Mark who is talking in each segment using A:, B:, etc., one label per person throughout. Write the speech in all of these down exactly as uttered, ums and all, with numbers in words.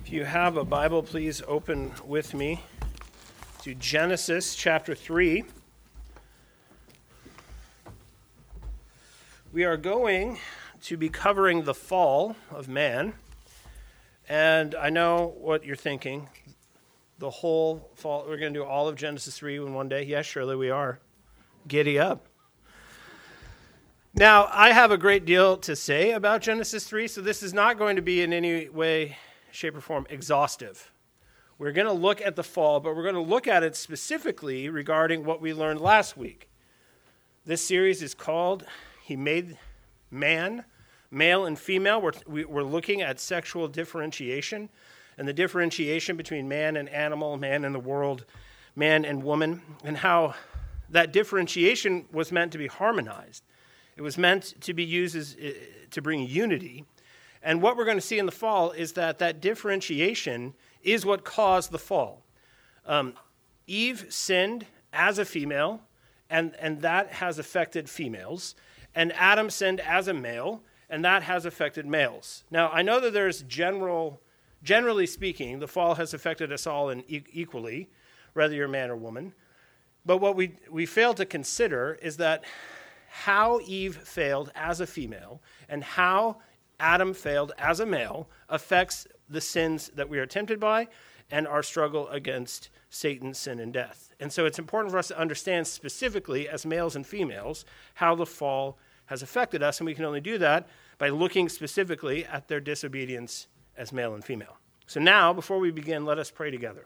A: If you have a Bible, please open with me to Genesis chapter three. We are going to be covering the fall of man. And I know what you're thinking. The whole fall, we're going to do all of Genesis three in one day. Yes, surely we are. Giddy up. Now, I have a great deal to say about Genesis three, so this is not going to be in any way, shape, or form exhaustive. We're going to look at the fall, but we're going to look at it specifically regarding what we learned last week. This series is called He Made Man, Male and Female. We're, we're looking at sexual differentiation and the differentiation between man and animal, man and the world, man and woman, and how that differentiation was meant to be harmonized. It was meant to be used as, uh, to bring unity. And what we're going to see in the fall is that that differentiation is what caused the fall. Um, Eve sinned as a female, and, and that has affected females. And Adam sinned as a male, and that has affected males. Now, I know that there's general, generally speaking, the fall has affected us all in e- equally, whether you're a man or woman. But what we, we fail to consider is that how Eve failed as a female and how Adam failed as a male affects the sins that we are tempted by and our struggle against Satan, sin, and death. And so it's important for us to understand specifically as males and females how the fall has affected us, and we can only do that by looking specifically at their disobedience as male and female. So now, before we begin, let us pray together.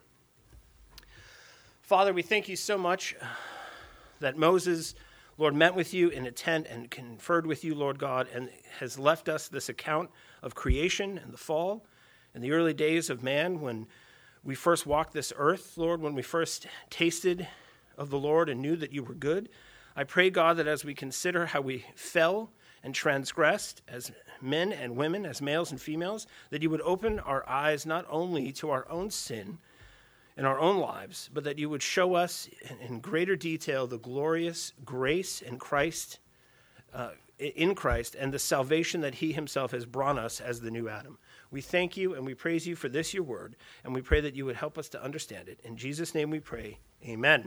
A: Father, we thank you so much that Moses, Lord, met with you in a tent and conferred with you, Lord God, and has left us this account of creation and the fall and the early days of man when we first walked this earth, Lord, when we first tasted of the Lord and knew that you were good. I pray, God, that as we consider how we fell and transgressed as men and women, as males and females, that you would open our eyes not only to our own sin in our own lives, but that you would show us in greater detail the glorious grace in Christ, uh, in Christ, and the salvation that he himself has brought us as the new Adam. We thank you and we praise you for this, your word, and we pray that you would help us to understand it. In Jesus' name we pray, amen.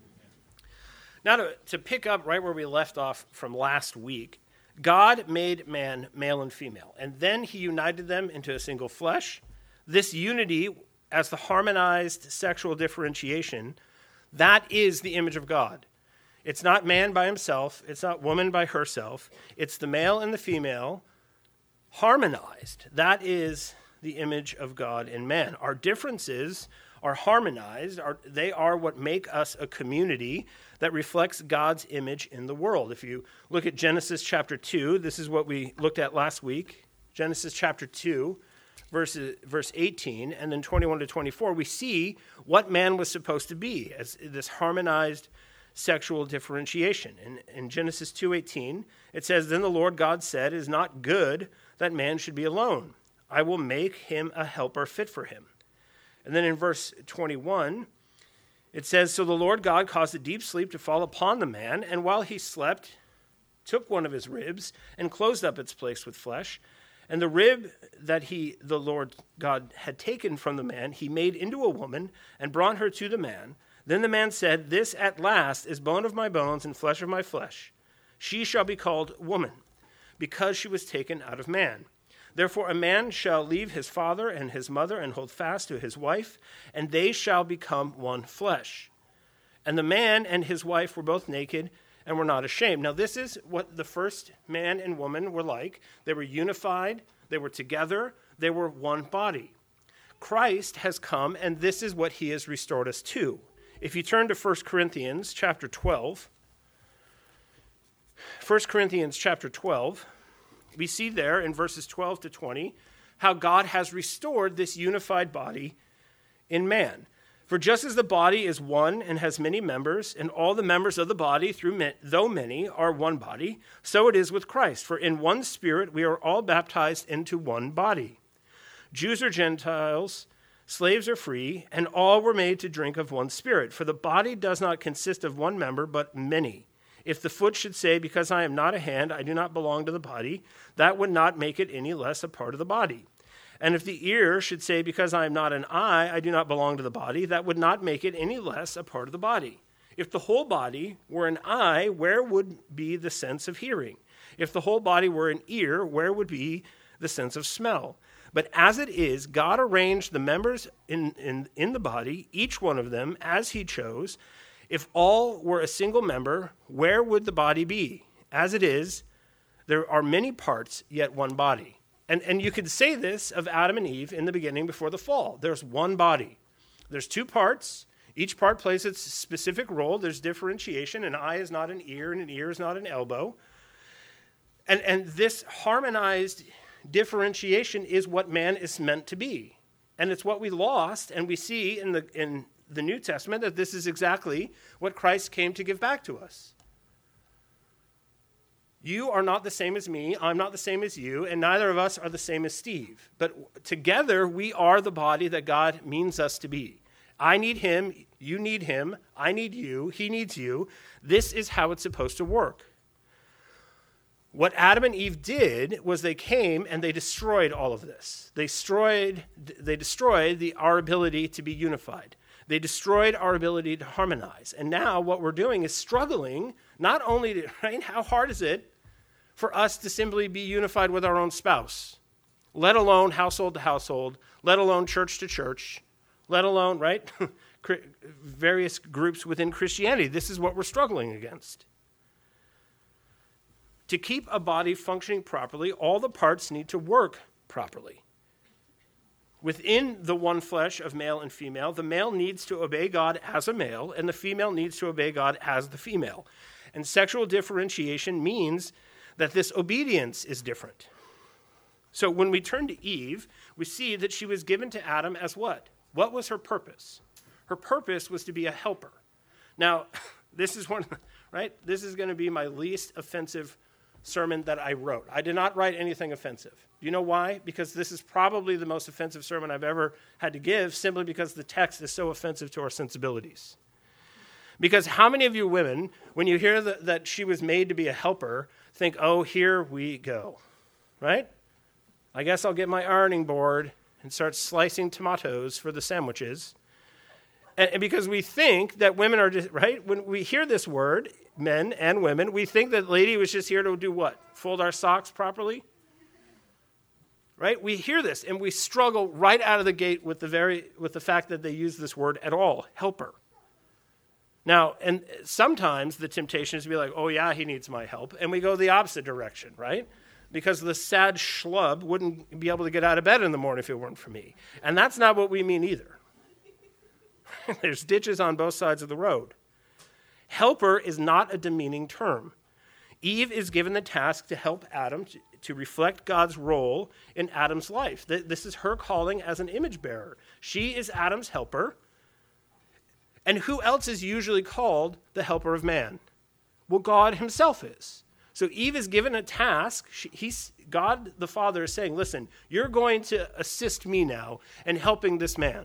A: Now to, to pick up right where we left off from last week, God made man male and female, and then he united them into a single flesh. This unity, as the harmonized sexual differentiation, that is the image of God. It's not man by himself. It's not woman by herself. It's the male and the female harmonized. That is the image of God in man. Our differences are harmonized. Are, they are what make us a community that reflects God's image in the world. If you look at Genesis chapter two, this is what we looked at last week. Genesis chapter two. Verse, verse eighteen, and then twenty-one to twenty-four, we see what man was supposed to be as this harmonized sexual differentiation. In, in Genesis two eighteen, it says, "Then the Lord God said, 'It is not good that man should be alone. I will make him a helper fit for him.'" And then in verse twenty-one, it says, "So the Lord God caused a deep sleep to fall upon the man, and while he slept, took one of his ribs and closed up its place with flesh. And the rib that he, the Lord God, had taken from the man, he made into a woman and brought her to the man. Then the man said, 'This at last is bone of my bones and flesh of my flesh. She shall be called woman, because she was taken out of man. Therefore a man shall leave his father and his mother and hold fast to his wife, and they shall become one flesh.' And the man and his wife were both naked and were not ashamed." Now, this is what the first man and woman were like. They were unified. They were together. They were one body. Christ has come, and this is what he has restored us to. If you turn to First Corinthians chapter twelve, First Corinthians chapter twelve, we see there in verses twelve to twenty how God has restored this unified body in man. "For just as the body is one and has many members, and all the members of the body, through though many, are one body, so it is with Christ. For in one Spirit we are all baptized into one body. Jews or Gentiles, slaves or free, and all were made to drink of one Spirit. For the body does not consist of one member, but many. If the foot should say, 'Because I am not a hand, I do not belong to the body,' that would not make it any less a part of the body. And if the ear should say, because I am not an eye, I do not belong to the body, that would not make it any less a part of the body. If the whole body were an eye, where would be the sense of hearing? If the whole body were an ear, where would be the sense of smell? But as it is, God arranged the members in, in, in the body, each one of them, as he chose. If all were a single member, where would the body be? As it is, there are many parts, yet one body. And, and you could say this of Adam and Eve in the beginning before the fall. There's one body. There's two parts. Each part plays its specific role. There's differentiation. An eye is not an ear, and an ear is not an elbow. And, and this harmonized differentiation is what man is meant to be. And it's what we lost, and we see in the in the New Testament that this is exactly what Christ came to give back to us. You are not the same as me, I'm not the same as you, and neither of us are the same as Steve. But together, we are the body that God means us to be. I need him, you need him, I need you, he needs you. This is how it's supposed to work. What Adam and Eve did was they came and they destroyed all of this. They destroyed, they destroyed the, our ability to be unified. They destroyed our ability to harmonize. And now what we're doing is struggling, not only to, right, how hard is it for us to simply be unified with our own spouse, let alone household to household, let alone church to church, let alone, right, various groups within Christianity. This is what we're struggling against. To keep a body functioning properly, all the parts need to work properly. Within the one flesh of male and female, the male needs to obey God as a male, and the female needs to obey God as the female. And sexual differentiation means that this obedience is different. So when we turn to Eve, we see that she was given to Adam as what? What was her purpose? Her purpose was to be a helper. Now, this is one, right? This is going to be my least offensive sermon that I wrote. I did not write anything offensive. Do you know why? Because this is probably the most offensive sermon I've ever had to give, simply because the text is so offensive to our sensibilities. Because how many of you women, when you hear that, that she was made to be a helper, think, oh, here we go, right? I guess I'll get my ironing board and start slicing tomatoes for the sandwiches. And, and because we think that women are just, right? When we hear this word, men and women, we think that lady was just here to do what? Fold our socks properly? Right? We hear this and we struggle right out of the gate with the very with the fact that they use this word at all, helper. Now, and sometimes the temptation is to be like, oh yeah, he needs my help. And we go the opposite direction, right? Because the sad schlub wouldn't be able to get out of bed in the morning if it weren't for me. And that's not what we mean either. There's ditches on both sides of the road. Helper is not a demeaning term. Eve is given the task to help Adam to, to reflect God's role in Adam's life. This is her calling as an image bearer. She is Adam's helper. And who else is usually called the helper of man? Well, God himself is. So Eve is given a task. She, he's, God the Father is saying, listen, you're going to assist me now in helping this man.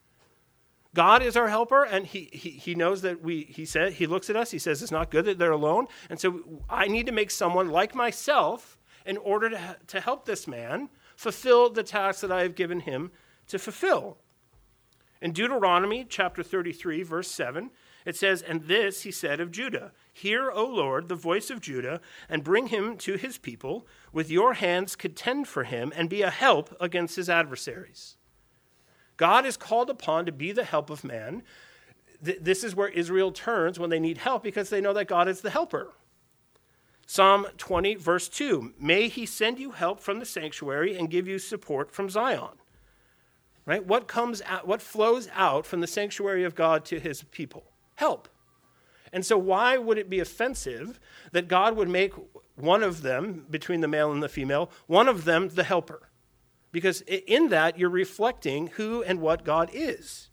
A: God is our helper, and he, he he knows that we, he said, he looks at us, he says it's not good that they're alone, and so I need to make someone like myself in order to, to help this man fulfill the task that I have given him to fulfill. In Deuteronomy chapter thirty-three, verse seven, it says, and this he said of Judah, hear, O Lord, the voice of Judah, and bring him to his people. With your hands contend for him, and be a help against his adversaries. God is called upon to be the help of man. Th- this is where Israel turns when they need help, because they know that God is the helper. Psalm twenty, verse two, may he send you help from the sanctuary and give you support from Zion. Right? What comes out, what flows out from the sanctuary of God to his people? Help. And so why would it be offensive that God would make one of them, between the male and the female, one of them the helper? Because in that, you're reflecting who and what God is.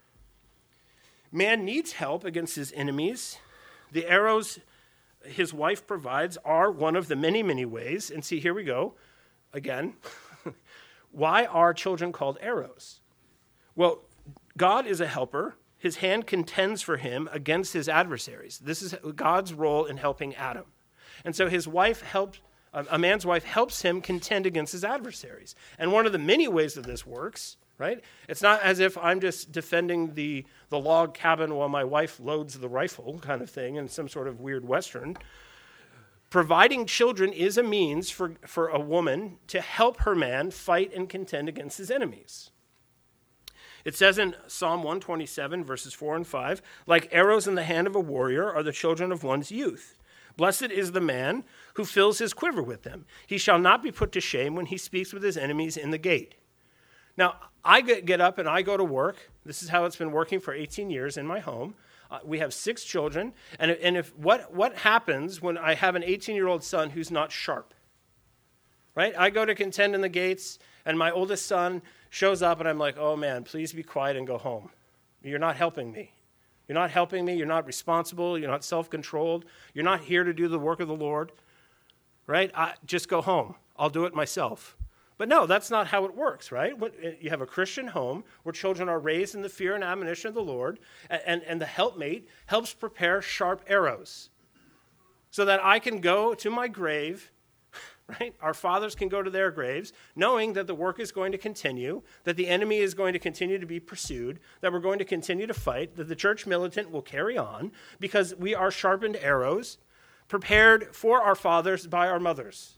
A: Man needs help against his enemies. The arrows his wife provides are one of the many, many ways. And see, here we go. Again, why are children called arrows? Well, God is a helper. His hand contends for him against his adversaries. This is God's role in helping Adam. And so his wife helped A, a man's wife helps him contend against his adversaries. And one of the many ways that this works, right? It's not as if I'm just defending the, the log cabin while my wife loads the rifle kind of thing in some sort of weird Western. Providing children is a means for, for a woman to help her man fight and contend against his enemies. It says in Psalm one twenty-seven, verses four and five, like arrows in the hand of a warrior are the children of one's youth. Blessed is the man who fills his quiver with them. He shall not be put to shame when he speaks with his enemies in the gate. Now, I get up and I go to work. This is how it's been working for eighteen years in my home. Uh, we have six children. And, and if what, what happens when I have an eighteen-year-old son who's not sharp? Right? I go to contend in the gates, and my oldest son shows up, and I'm like, oh, man, please be quiet and go home. You're not helping me. You're not helping me. You're not responsible. You're not self-controlled. You're not here to do the work of the Lord. Right? I, just go home. I'll do it myself. But no, that's not how it works, right? You have a Christian home where children are raised in the fear and admonition of the Lord, and, and, and the helpmate helps prepare sharp arrows so that I can go to my grave, right? Our fathers can go to their graves, knowing that the work is going to continue, that the enemy is going to continue to be pursued, that we're going to continue to fight, that the church militant will carry on, because we are sharpened arrows prepared for our fathers by our mothers.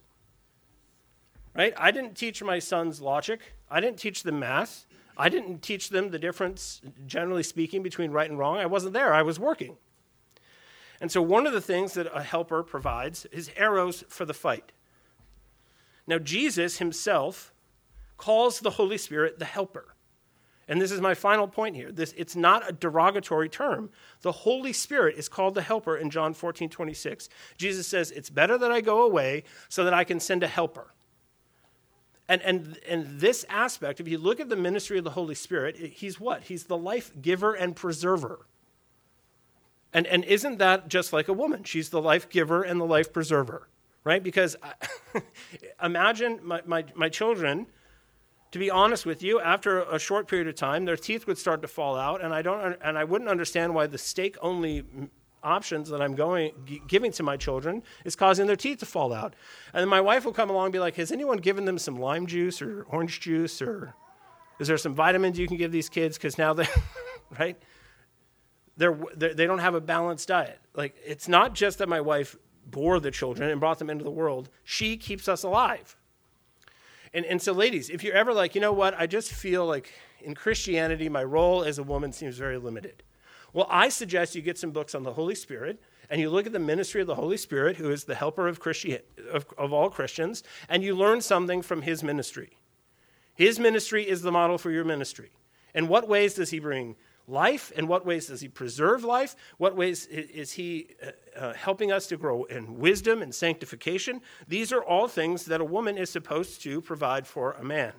A: Right? I didn't teach my sons logic. I didn't teach them math. I didn't teach them the difference, generally speaking, between right and wrong. I wasn't there. I was working. And so one of the things that a helper provides is arrows for the fight. Now, Jesus himself calls the Holy Spirit the helper. And this is my final point here. This, it's not a derogatory term. The Holy Spirit is called the helper in John fourteen twenty-six. Jesus says, it's better that I go away so that I can send a helper. And, and, and this aspect, if you look at the ministry of the Holy Spirit, he's what? He's the life giver and preserver. And, and isn't that just like a woman? She's the life giver and the life preserver, right? Because imagine my, my, my children, to be honest with you, after a short period of time, their teeth would start to fall out, and I don't, and I wouldn't understand why the steak-only options that I'm going giving to my children is causing their teeth to fall out. And then my wife will come along and be like, has anyone given them some lime juice or orange juice, or is there some vitamins you can give these kids? Because now they're, right? They're, they're, they don't have a balanced diet. Like, it's not just that my wife bore the children and brought them into the world. She keeps us alive. And, and so, ladies, if you're ever like, you know what, I just feel like in Christianity, my role as a woman seems very limited. Well, I suggest you get some books on the Holy Spirit, and you look at the ministry of the Holy Spirit, who is the helper of, Christi- of, of all Christians, and you learn something from his ministry. His ministry is the model for your ministry. In what ways does he bring life? In what ways does he preserve life? What ways is he uh, uh, helping us to grow in wisdom and sanctification? These are all things that a woman is supposed to provide for a man.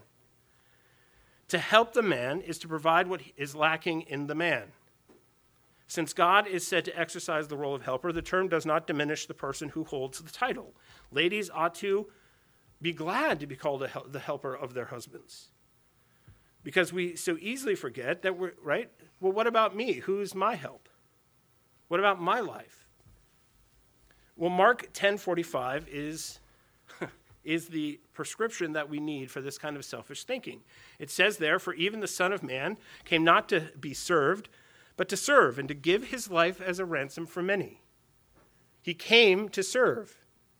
A: To help the man is to provide what is lacking in the man. Since God is said to exercise the role of helper, the term does not diminish the person who holds the title. Ladies ought to be glad to be called a hel- the helper of their husbands. Because we so easily forget that we're, right? Well, what about me? Who's my help? What about my life? Well, Mark ten forty-five is, is the prescription that we need for this kind of selfish thinking. It says there, for even the Son of Man came not to be served, but to serve and to give his life as a ransom for many. He came to serve.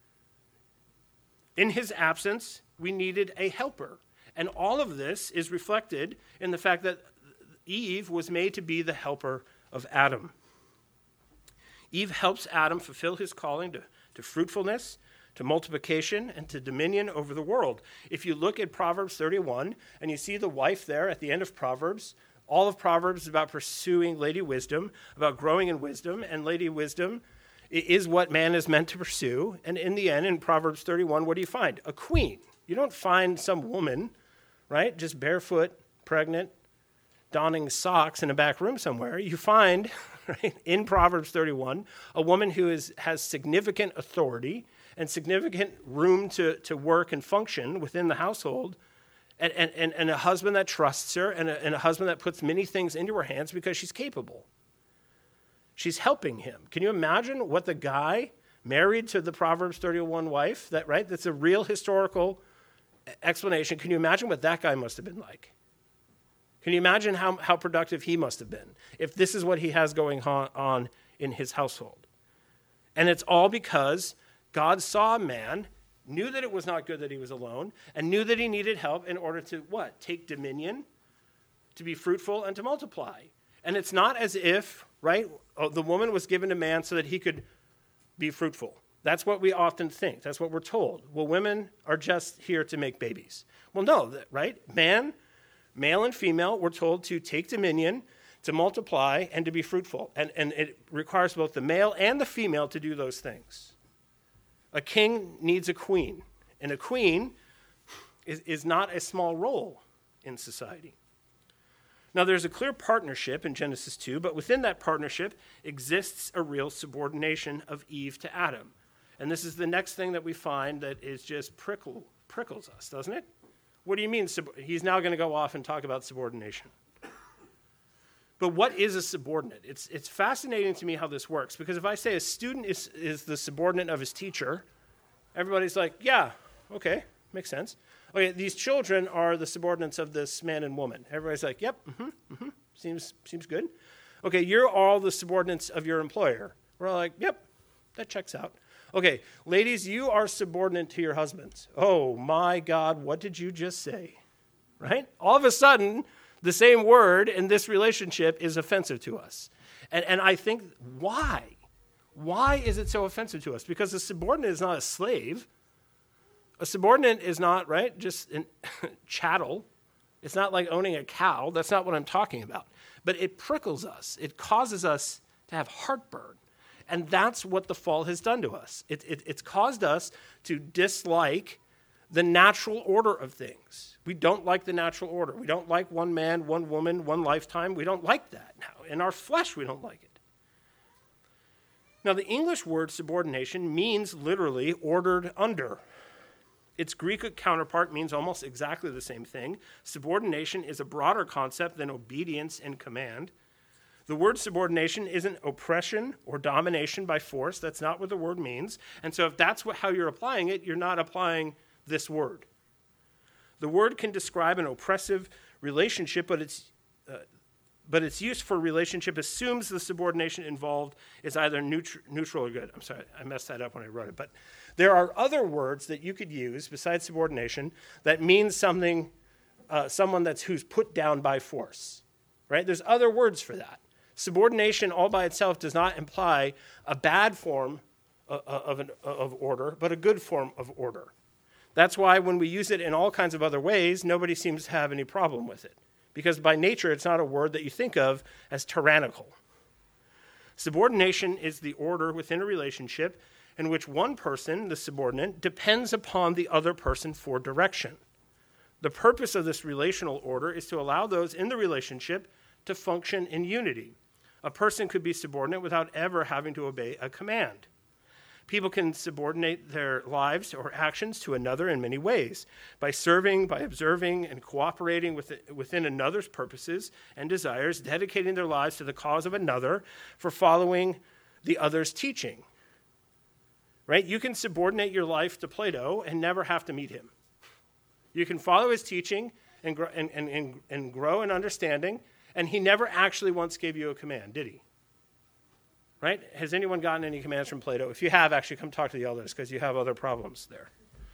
A: In his absence, we needed a helper. And all of this is reflected in the fact that Eve was made to be the helper of Adam. Eve helps Adam fulfill his calling to, to fruitfulness, to multiplication, and to dominion over the world. If you look at Proverbs thirty-one, and you see the wife there at the end of Proverbs, all of Proverbs is about pursuing Lady Wisdom, about growing in wisdom, and Lady Wisdom is what man is meant to pursue. And in the end, in Proverbs thirty-one, what do you find? A queen. You don't find some woman, right, just barefoot, pregnant, donning socks in a back room somewhere. You find, right, in Proverbs thirty-one, a woman who is, has significant authority and significant room to, to work and function within the household, and, and, and a husband that trusts her, and a, and a husband that puts many things into her hands because she's capable. She's helping him. Can you imagine what the guy married to the Proverbs thirty-one wife, that right? That's a real historical explanation. Can you imagine what that guy must have been like? Can you imagine how, how productive he must have been if this is what he has going on in his household? And it's all because God saw a man, knew that it was not good that he was alone, and knew that he needed help in order to what? Take dominion, to be fruitful, and to multiply. And it's not as if, right, the woman was given to man so that he could be fruitful. That's what we often think. That's what we're told. Well, women are just here to make babies. Well, no, right? Man, male and female, we're told to take dominion, to multiply, and to be fruitful. And, and it requires both the male and the female to do those things. A king needs a queen, and a queen is, is not a small role in society. Now, there's a clear partnership in Genesis two, but within that partnership exists a real subordination of Eve to Adam. And this is the next thing that we find that is just prickle, prickles us, doesn't it? What do you mean? Sub- He's now going to go off and talk about subordination. But what is a subordinate? It's, it's fascinating to me how this works, because if I say a student is, is the subordinate of his teacher, everybody's like, yeah, okay, makes sense. Okay, these children are the subordinates of this man and woman. Everybody's like, yep, mm-hmm, mm-hmm, seems, seems good. Okay, you're all the subordinates of your employer. We're all like, yep, that checks out. Okay, ladies, you are subordinate to your husbands. Oh my God, what did you just say? Right? All of a sudden, the same word in this relationship is offensive to us. And, and I think, why? Why is it so offensive to us? Because a subordinate is not a slave. A subordinate is not, right, just a chattel. It's not like owning a cow. That's not what I'm talking about. But it prickles us. It causes us to have heartburn. And that's what the fall has done to us. It, it, it's caused us to dislike the natural order of things. We don't like the natural order. We don't like one man, one woman, one lifetime. We don't like that now. In our flesh, we don't like it. Now, the English word subordination means literally ordered under. Its Greek counterpart means almost exactly the same thing. Subordination is a broader concept than obedience and command. The word subordination isn't oppression or domination by force. That's not what the word means. And so if that's what, how you're applying it, you're not applying this word. The word can describe an oppressive relationship, but it's uh, but its use for relationship assumes the subordination involved is either neutr- neutral or good. I'm sorry, I messed that up when I wrote it. But there are other words that you could use besides subordination that means something, uh, someone that's who's put down by force, right? There's other words for that. Subordination all by itself does not imply a bad form of, of, an, of order, but a good form of order. That's why when we use it in all kinds of other ways, nobody seems to have any problem with it. Because by nature, it's not a word that you think of as tyrannical. Subordination is the order within a relationship in which one person, the subordinate, depends upon the other person for direction. The purpose of this relational order is to allow those in the relationship to function in unity. A person could be subordinate without ever having to obey a command. People can subordinate their lives or actions to another in many ways, by serving, by observing, and cooperating with, within another's purposes and desires, dedicating their lives to the cause of another for following the other's teaching. Right? You can subordinate your life to Plato and never have to meet him. You can follow his teaching and grow, and, and, and, and grow in understanding, and he never actually once gave you a command, did he? Right? Has anyone gotten any commands from Plato? If you have, actually come talk to the elders because you have other problems there.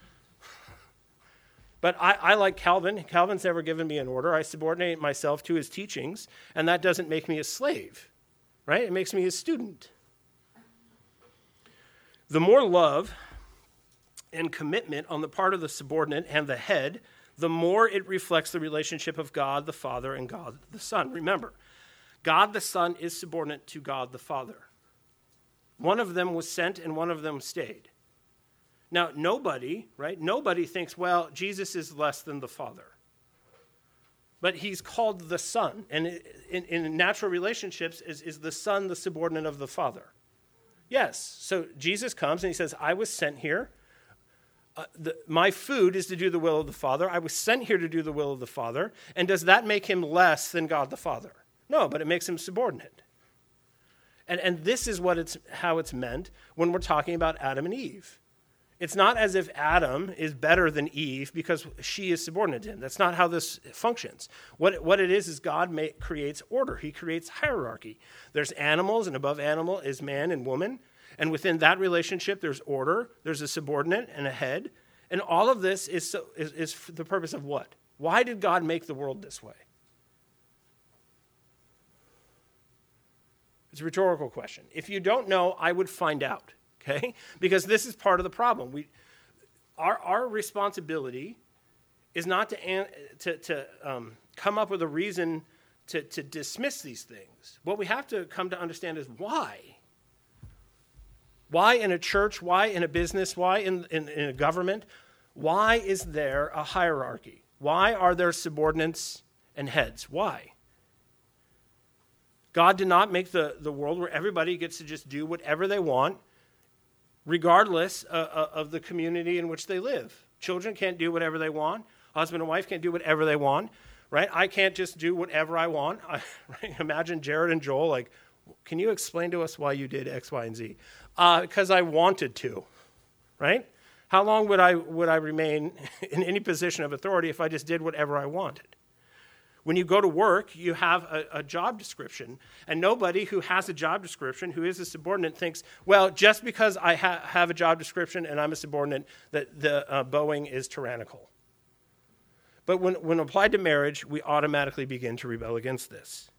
A: But I, I like Calvin. Calvin's never given me an order. I subordinate myself to his teachings, and that doesn't make me a slave, right? It makes me a student. The more love and commitment on the part of the subordinate and the head, the more it reflects the relationship of God the Father and God the Son. Remember, God the Son is subordinate to God the Father. One of them was sent and one of them stayed. Now, nobody, right, nobody thinks, well, Jesus is less than the Father. But he's called the Son. And in, in natural relationships, is, is the Son the subordinate of the Father? Yes. So Jesus comes and he says, I was sent here. Uh, the, my food is to do the will of the Father. I was sent here to do the will of the Father. And does that make him less than God the Father? No, but it makes him subordinate. And, and this is what it's how it's meant when we're talking about Adam and Eve. It's not as if Adam is better than Eve because she is subordinate to him. That's not how this functions. What, what it is is God may, creates order. He creates hierarchy. There's animals, and above animal is man and woman. And within that relationship, there's order. There's a subordinate and a head. And all of this is, so, is, is for the purpose of what? Why did God make the world this way? It's a rhetorical question. If you don't know, I would find out. Okay, because this is part of the problem. We, our our responsibility is not to to, to um, come up with a reason to, to dismiss these things. What we have to come to understand is why. Why in a church? Why in a business? Why in, in, in a government? Why is there a hierarchy? Why are there subordinates and heads? Why? God did not make the, the world where everybody gets to just do whatever they want, regardless uh, of the community in which they live. Children can't do whatever they want. Husband and wife can't do whatever they want, right? I can't just do whatever I want. I, right? Imagine Jared and Joel, like, can you explain to us why you did X, Y, and Z? Uh, because I wanted to, right? How long would I would I remain in any position of authority if I just did whatever I wanted? When you go to work, you have a, a job description, and nobody who has a job description, who is a subordinate, thinks, well, just because I ha- have a job description and I'm a subordinate, that the uh, Boeing is tyrannical. But when, when applied to marriage, we automatically begin to rebel against this.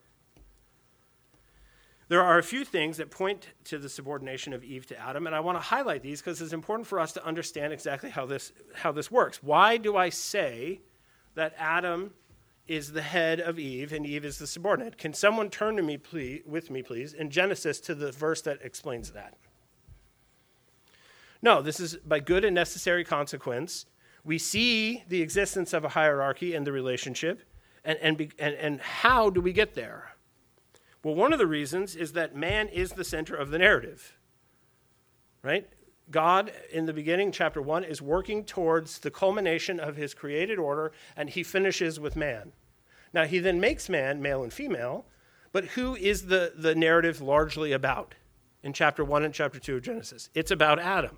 A: There are a few things that point to the subordination of Eve to Adam, and I want to highlight these because it's important for us to understand exactly how this, how this works. Why do I say that Adam is the head of Eve, and Eve is the subordinate? Can someone turn to me, please, with me, please, in Genesis to the verse that explains that? No, this is by good and necessary consequence. We see the existence of a hierarchy in the relationship, and, and, be, and, and how do we get there? Well, one of the reasons is that man is the center of the narrative, right? God, in the beginning, chapter one, is working towards the culmination of his created order, and he finishes with man. Now, he then makes man, male and female, but who is the, the narrative largely about in chapter one and chapter two of Genesis? It's about Adam.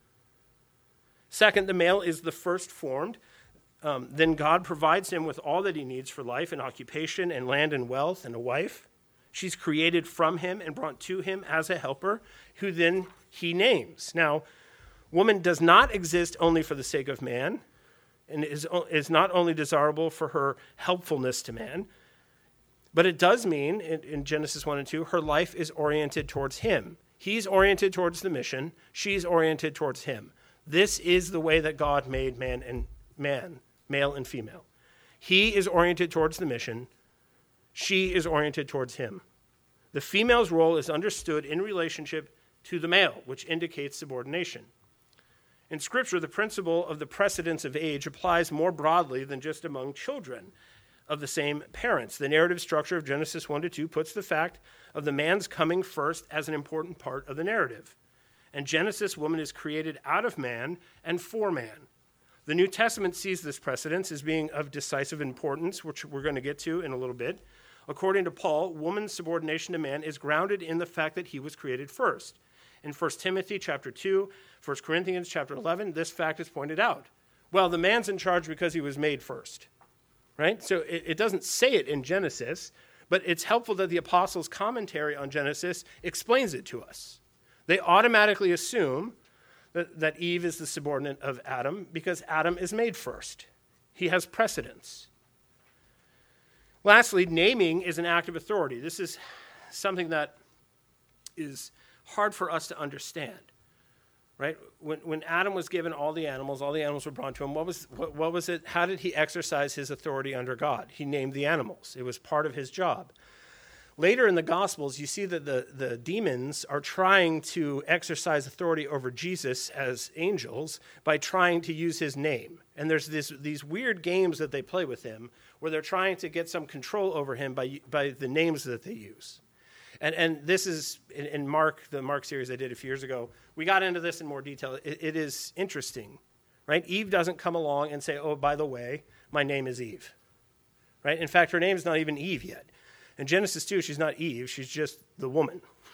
A: Second, the male is the first formed. Um, then God provides him with all that he needs for life and occupation and land and wealth and a wife. She's created from him and brought to him as a helper, who then he names. Now, woman does not exist only for the sake of man, and is, is not only desirable for her helpfulness to man, but it does mean, in, in Genesis one and two, her life is oriented towards him. He's oriented towards the mission. She's oriented towards him. This is the way that God made man and man, male and female. He is oriented towards the mission. She is oriented towards him. The female's role is understood in relationship to the male, which indicates subordination. In Scripture, the principle of the precedence of age applies more broadly than just among children of the same parents. The narrative structure of Genesis one to two puts the fact of the man's coming first as an important part of the narrative. And Genesis, woman is created out of man and for man. The New Testament sees this precedence as being of decisive importance, which we're going to get to in a little bit. According to Paul, woman's subordination to man is grounded in the fact that he was created first. In First Timothy chapter two, First Corinthians chapter eleven, this fact is pointed out. Well, the man's in charge because he was made first, right? So it, it doesn't say it in Genesis, but it's helpful that the apostles' commentary on Genesis explains it to us. They automatically assume that, that Eve is the subordinate of Adam because Adam is made first. He has precedence. Lastly, naming is an act of authority. This is something that is hard for us to understand, right? When when Adam was given all the animals, all the animals were brought to him, what was what, what was it? How did he exercise his authority under God? He named the animals. It was part of his job. Later in the Gospels, you see that the, the demons are trying to exercise authority over Jesus as angels by trying to use his name. And there's this, these weird games that they play with him where they're trying to get some control over him by, by the names that they use. And and this is, in, in Mark, the Mark series I did a few years ago, we got into this in more detail. It, it is interesting, right? Eve doesn't come along and say, oh, by the way, my name is Eve, right? In fact, her name is not even Eve yet. In Genesis two, she's not Eve, she's just the woman,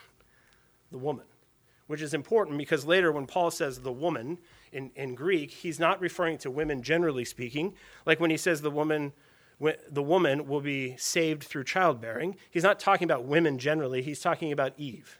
A: the woman, which is important because later when Paul says the woman in, in Greek, he's not referring to women generally speaking. Like when he says the woman, the woman will be saved through childbearing, he's not talking about women generally, he's talking about Eve.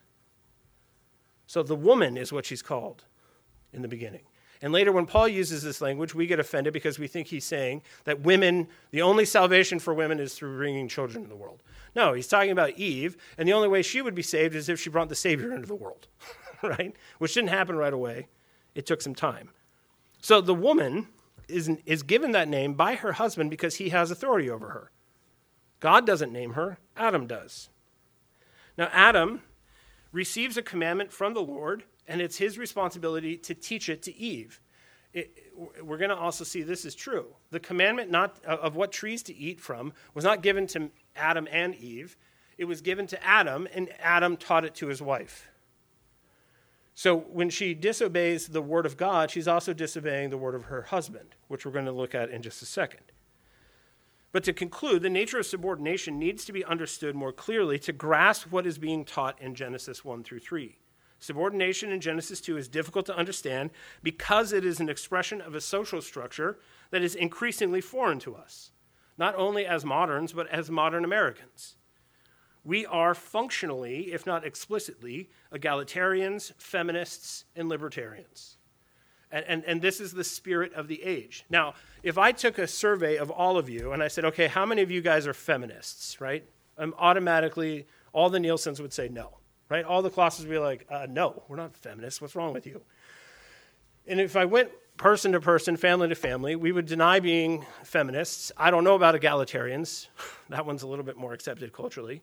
A: So the woman is what she's called in the beginning. And later when Paul uses this language, we get offended because we think he's saying that women, the only salvation for women is through bringing children into the world. No, he's talking about Eve, and the only way she would be saved is if she brought the Savior into the world, right? Which didn't happen right away. It took some time. So the woman is, is given that name by her husband because he has authority over her. God doesn't name her, Adam does. Now Adam receives a commandment from the Lord, and it's his responsibility to teach it to Eve. It, we're going to also see this is true. The commandment not of what trees to eat from was not given to Adam and Eve. It was given to Adam, and Adam taught it to his wife. So when she disobeys the word of God, she's also disobeying the word of her husband, which we're going to look at in just a second. But to conclude, the nature of subordination needs to be understood more clearly to grasp what is being taught in Genesis one through three. Subordination in Genesis two is difficult to understand because it is an expression of a social structure that is increasingly foreign to us, not only as moderns, but as modern Americans. We are functionally, if not explicitly, egalitarians, feminists, and libertarians. And, and, and this is the spirit of the age. Now, if I took a survey of all of you and I said, okay, how many of you guys are feminists, right? Um, automatically, all the Nielsen's would say no. Right? All the classes would be like, uh, no, we're not feminists. What's wrong with you? And if I went person to person, family to family, we would deny being feminists. I don't know about egalitarians. That one's a little bit more accepted culturally.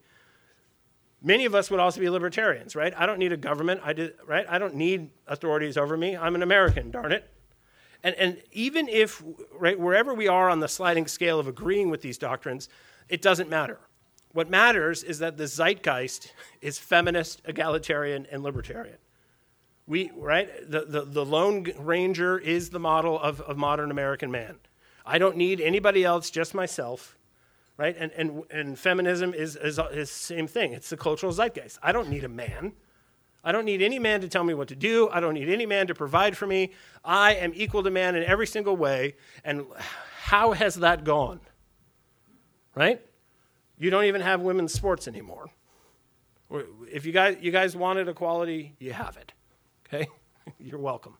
A: Many of us would also be libertarians, right? I don't need a government. I did, right? I don't need authorities over me. I'm an American, darn it. And, and even if, right, wherever we are on the sliding scale of agreeing with these doctrines, it doesn't matter. What matters is that the zeitgeist is feminist, egalitarian, and libertarian. We, right? The, the, the Lone Ranger is the model of, of modern American man. I don't need anybody else, just myself, right? And and, and feminism is, is, is the same thing. It's the cultural zeitgeist. I don't need a man. I don't need any man to tell me what to do. I don't need any man to provide for me. I am equal to man in every single way. And how has that gone? Right? You don't even have women's sports anymore. If you guys you guys wanted equality, you have it. Okay? You're welcome.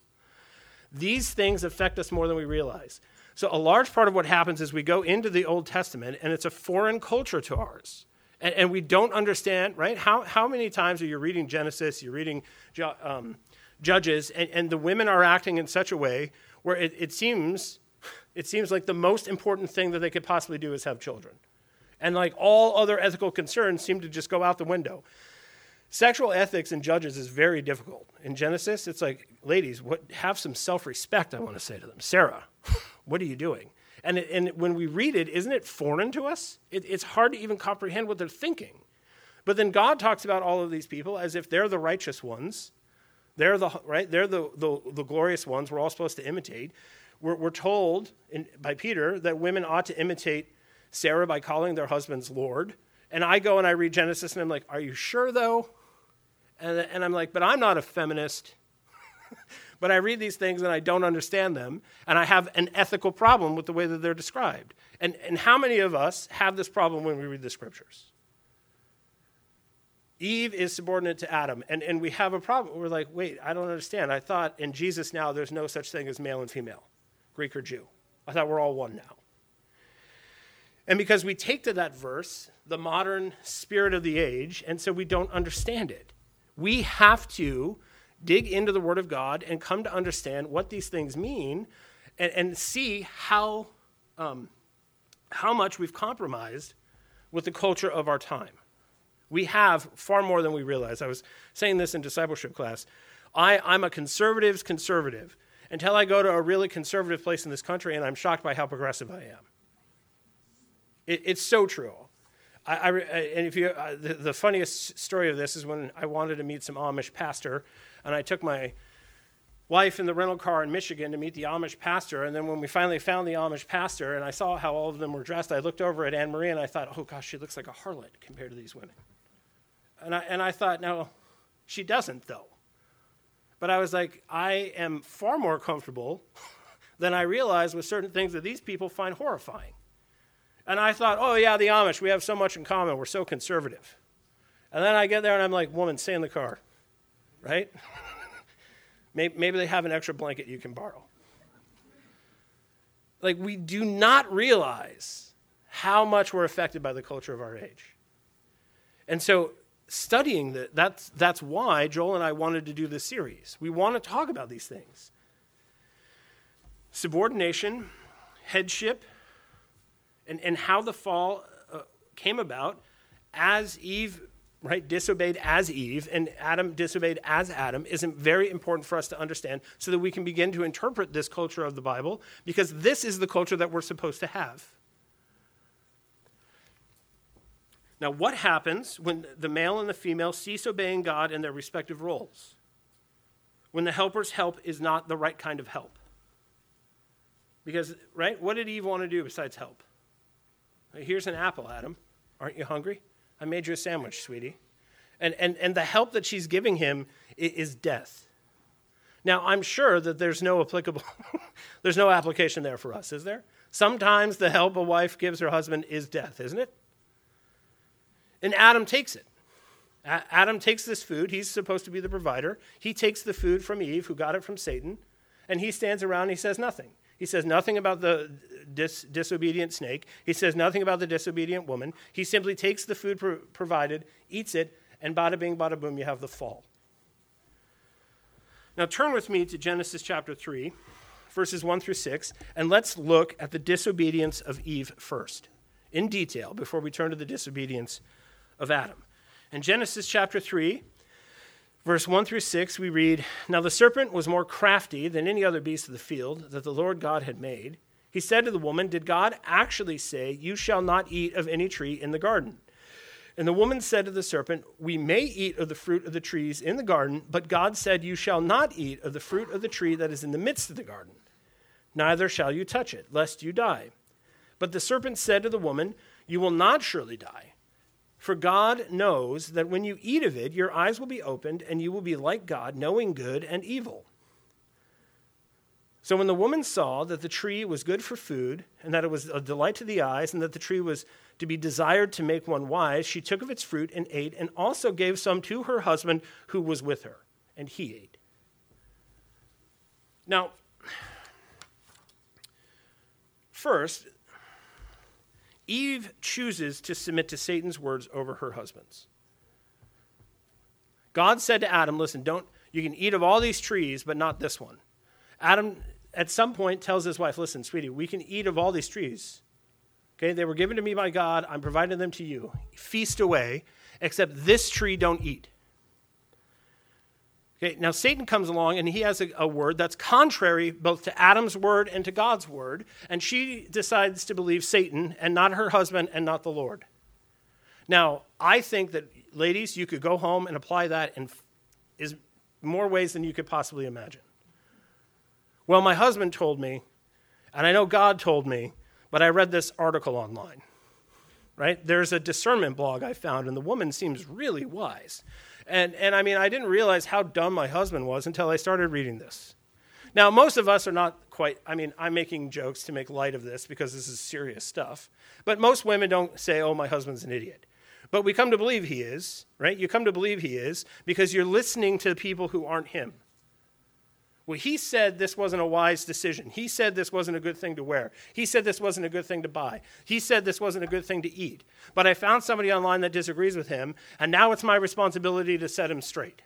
A: These things affect us more than we realize. So a large part of what happens is we go into the Old Testament, and it's a foreign culture to ours. And, and we don't understand, right? How how many times are you reading Genesis, you're reading um, Judges, and, and the women are acting in such a way where it, it seems it seems like the most important thing that they could possibly do is have children. And like all other ethical concerns seem to just go out the window. Sexual ethics in Judges is very difficult. In Genesis, it's like, ladies, what, have some self-respect, I want to say to them. Sarah, what are you doing? And, it, and when we read it, isn't it foreign to us? It, it's hard to even comprehend what they're thinking. But then God talks about all of these people as if they're the righteous ones. They're the, right? They're the, the, the glorious ones we're all supposed to imitate. We're, we're told in, by Peter that women ought to imitate Sarah by calling their husbands Lord. And I go and I read Genesis and I'm like, are you sure though? And, and I'm like, but I'm not a feminist. But I read these things and I don't understand them. And I have an ethical problem with the way that they're described. And, and how many of us have this problem when we read the scriptures? Eve is subordinate to Adam. And, and we have a problem. We're like, wait, I don't understand. I thought in Jesus now there's no such thing as male and female, Greek or Jew. I thought we're all one now. And because we take to that verse the modern spirit of the age, and so we don't understand it. We have to dig into the Word of God and come to understand what these things mean and, and see how, um, how much we've compromised with the culture of our time. We have far more than we realize. I was saying this in discipleship class. I, I'm a conservative's conservative until I go to a really conservative place in this country and I'm shocked by how progressive I am. It, it's so true. I, I, and if you, uh, the, the funniest story of this is when I wanted to meet some Amish pastor, and I took my wife in the rental car in Michigan to meet the Amish pastor, and then when we finally found the Amish pastor, and I saw how all of them were dressed, I looked over at Anne Marie, and I thought, oh gosh, she looks like a harlot compared to these women. And I, and I thought, now, She doesn't, though. But I was like, I am far more comfortable than I realized with certain things that these people find horrifying. And I thought, oh, yeah, the Amish, we have so much in common. We're so conservative. And then I get there and I'm like, woman, stay in the car, right? maybe, maybe they have an extra blanket you can borrow. Like, we do not realize how much we're affected by the culture of our age. And so studying that, that's, that's why Joel and I wanted to do this series. We want to talk about these things. Subordination, headship, and, and how the fall uh, came about as Eve, right, disobeyed as Eve, and Adam disobeyed as Adam is very important for us to understand so that we can begin to interpret this culture of the Bible, because this is the culture that we're supposed to have. Now, what happens when the male and the female cease obeying God in their respective roles? When the helper's help is not the right kind of help? Because, right, what did Eve want to do besides help? Here's an apple, Adam. Aren't you hungry? I made you a sandwich, sweetie. And, and, and the help that she's giving him is death. Now, I'm sure that there's no applicable, there's no application there for us, is there? Sometimes the help a wife gives her husband is death, isn't it? And Adam takes it. A- Adam takes this food. He's supposed to be the provider. He takes the food from Eve, who got it from Satan, and he stands around and he says nothing. He says nothing about the dis- disobedient snake. He says nothing about the disobedient woman. He simply takes the food pro- provided, eats it, and bada bing, bada boom, you have the fall. Now turn with me to Genesis chapter three, verses one through six, and let's look at the disobedience of Eve first, in detail, before we turn to the disobedience of Adam. In Genesis chapter three, verse one through six, we read, "Now the serpent was more crafty than any other beast of the field that the Lord God had made. He said to the woman, 'Did God actually say, you shall not eat of any tree in the garden?' And the woman said to the serpent, 'We may eat of the fruit of the trees in the garden, but God said, you shall not eat of the fruit of the tree that is in the midst of the garden. Neither shall you touch it, lest you die.' But the serpent said to the woman, 'You will not surely die. For God knows that when you eat of it, your eyes will be opened, and you will be like God, knowing good and evil.' So when the woman saw that the tree was good for food, and that it was a delight to the eyes, and that the tree was to be desired to make one wise, she took of its fruit and ate, and also gave some to her husband who was with her, and he ate." Now, first, Eve chooses to submit to Satan's words over her husband's. God said to Adam, listen, don't, you can eat of all these trees, but not this one. Adam, at some point, tells his wife, listen, sweetie, we can eat of all these trees. Okay, they were given to me by God. I'm providing them to you. Feast away, except this tree don't eat. Okay, now Satan comes along and he has a, a word that's contrary both to Adam's word and to God's word, and she decides to believe Satan and not her husband and not the Lord. Now, I think that, ladies, you could go home and apply that in is more ways than you could possibly imagine. Well, my husband told me, and I know God told me, but I read this article online, right? There's a discernment blog I found, and the woman seems really wise. And, and I mean, I didn't realize how dumb my husband was until I started reading this. Now, most of us are not quite, I mean, I'm making jokes to make light of this because this is serious stuff. But most women don't say, oh, my husband's an idiot. But we come to believe he is, right? You come to believe he is because you're listening to people who aren't him. Well, he said this wasn't a wise decision. He said this wasn't a good thing to wear. He said this wasn't a good thing to buy. He said this wasn't a good thing to eat. But I found somebody online that disagrees with him, and now it's my responsibility to set him straight.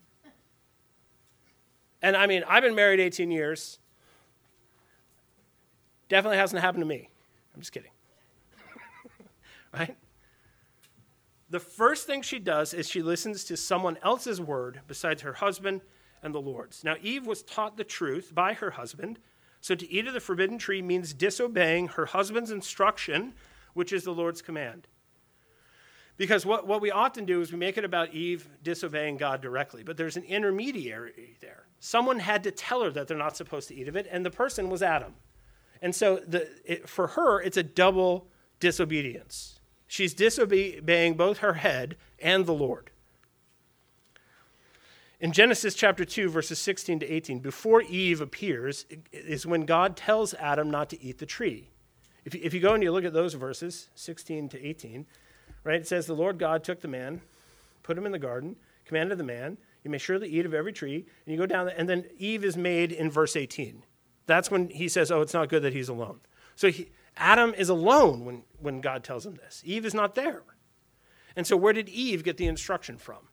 A: And I mean, I've been married eighteen years. Definitely hasn't happened to me. I'm just kidding. Right? The first thing she does is she listens to someone else's word besides her husband and the Lord's. Now, Eve was taught the truth by her husband, so to eat of the forbidden tree means disobeying her husband's instruction, which is the Lord's command. Because what, what we often do is we make it about Eve disobeying God directly, but there's an intermediary there. Someone had to tell her that they're not supposed to eat of it, and the person was Adam. And so the, it, for her, it's a double disobedience. She's disobeying both her head and the Lord. In Genesis chapter two, verses sixteen to eighteen, before Eve appears is when God tells Adam not to eat the tree. If you, if you go and you look at those verses, sixteen to eighteen, right, it says, the Lord God took the man, put him in the garden, commanded the man, you may surely eat of every tree, and you go down, and then Eve is made in verse eighteen. That's when he says, oh, it's not good that he's alone. So he, Adam is alone when, when God tells him this. Eve is not there. And so where did Eve get the instruction from?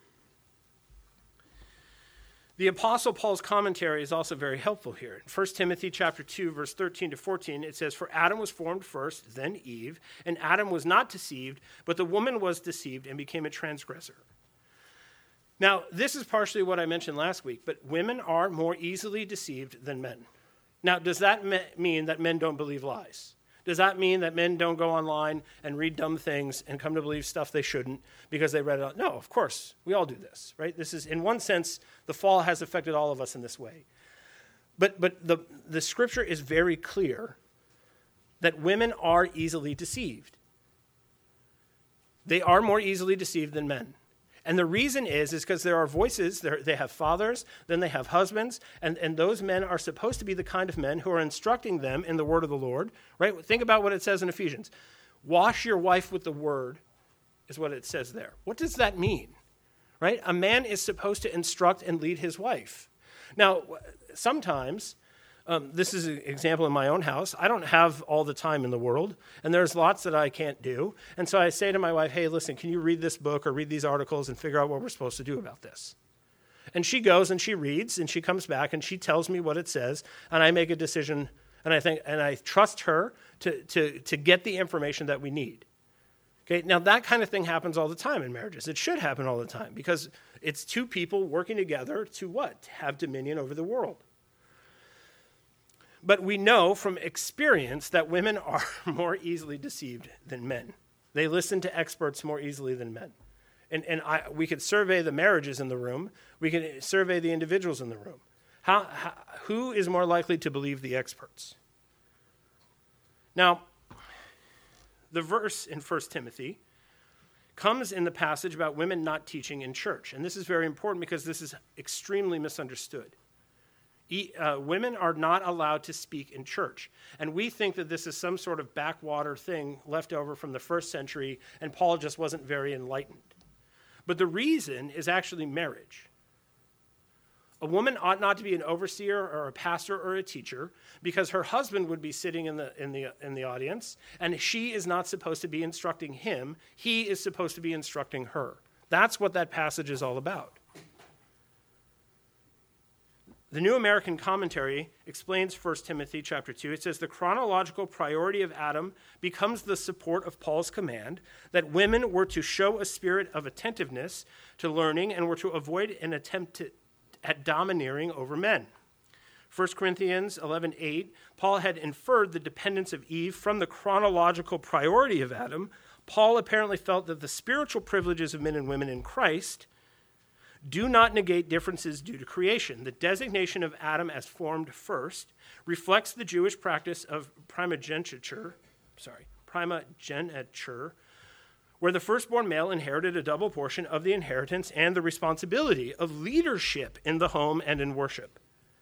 A: The Apostle Paul's commentary is also very helpful here. In First Timothy chapter two, verse thirteen to fourteen, it says, for Adam was formed first, then Eve, and Adam was not deceived, but the woman was deceived and became a transgressor. Now, this is partially what I mentioned last week, but women are more easily deceived than men. Now, does that me- mean that men don't believe lies? Does that mean that men don't go online and read dumb things and come to believe stuff they shouldn't because they read it out? No, of course. We all do this, right? This is, in one sense, the fall has affected all of us in this way. But but the, the scripture is very clear that women are easily deceived. They are more easily deceived than men. And the reason is, is because there are voices, they have fathers, then they have husbands, and, and those men are supposed to be the kind of men who are instructing them in the word of the Lord, right? Think about what it says in Ephesians. Wash your wife with the word is what it says there. What does that mean, right? A man is supposed to instruct and lead his wife. Now, sometimes, um, this is an example in my own house, I don't have all the time in the world, and there's lots that I can't do. And so I say to my wife, hey, listen, can you read this book or read these articles and figure out what we're supposed to do about this? And she goes and she reads and she comes back and she tells me what it says, and I make a decision, and I think, and I trust her to, to, to get the information that we need. Okay, now that kind of thing happens all the time in marriages. It should happen all the time because it's two people working together to what? Have dominion over the world. But we know from experience that women are more easily deceived than men. They listen to experts more easily than men. And, and I, we could survey the marriages in the room. We could survey the individuals in the room. How, how, who is more likely to believe the experts? Now, the verse in First Timothy comes in the passage about women not teaching in church. And this is very important because this is extremely misunderstood. Uh, women are not allowed to speak in church. And we think that this is some sort of backwater thing left over from the first century, and Paul just wasn't very enlightened. But the reason is actually marriage. A woman ought not to be an overseer or a pastor or a teacher because her husband would be sitting in the, in the, in the audience, and she is not supposed to be instructing him. He is supposed to be instructing her. That's what that passage is all about. The New American Commentary explains First Timothy chapter two. It says, the chronological priority of Adam becomes the support of Paul's command that women were to show a spirit of attentiveness to learning and were to avoid an attempt to, at domineering over men. First Corinthians eleven eight, Paul had inferred the dependence of Eve from the chronological priority of Adam. Paul apparently felt that the spiritual privileges of men and women in Christ do not negate differences due to creation. The designation of Adam as formed first reflects the Jewish practice of primogeniture, sorry, primogeniture, where the firstborn male inherited a double portion of the inheritance and the responsibility of leadership in the home and in worship.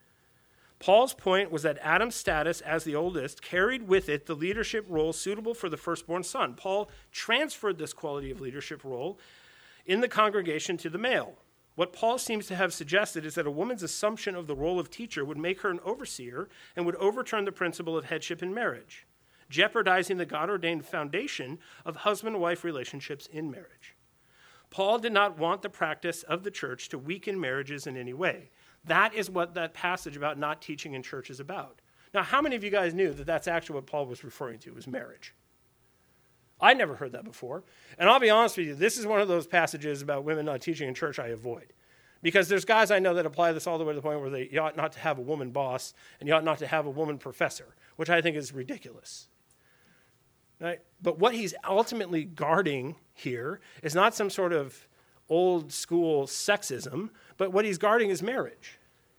A: Paul's point was that Adam's status as the oldest carried with it the leadership role suitable for the firstborn son. Paul transferred this quality of leadership role in the congregation to the male. What Paul seems to have suggested is that a woman's assumption of the role of teacher would make her an overseer and would overturn the principle of headship in marriage, jeopardizing the God-ordained foundation of husband-wife relationships in marriage. Paul did not want the practice of the church to weaken marriages in any way. That is what that passage about not teaching in church is about. Now, how many of you guys knew that that's actually what Paul was referring to, was marriage? I never heard that before. And I'll be honest with you, this is one of those passages about women not teaching in church I avoid. Because there's guys I know that apply this all the way to the point where they, you ought not to have a woman boss and you ought not to have a woman professor, which I think is ridiculous. Right? But what he's ultimately guarding here is not some sort of old school sexism, but what he's guarding is marriage.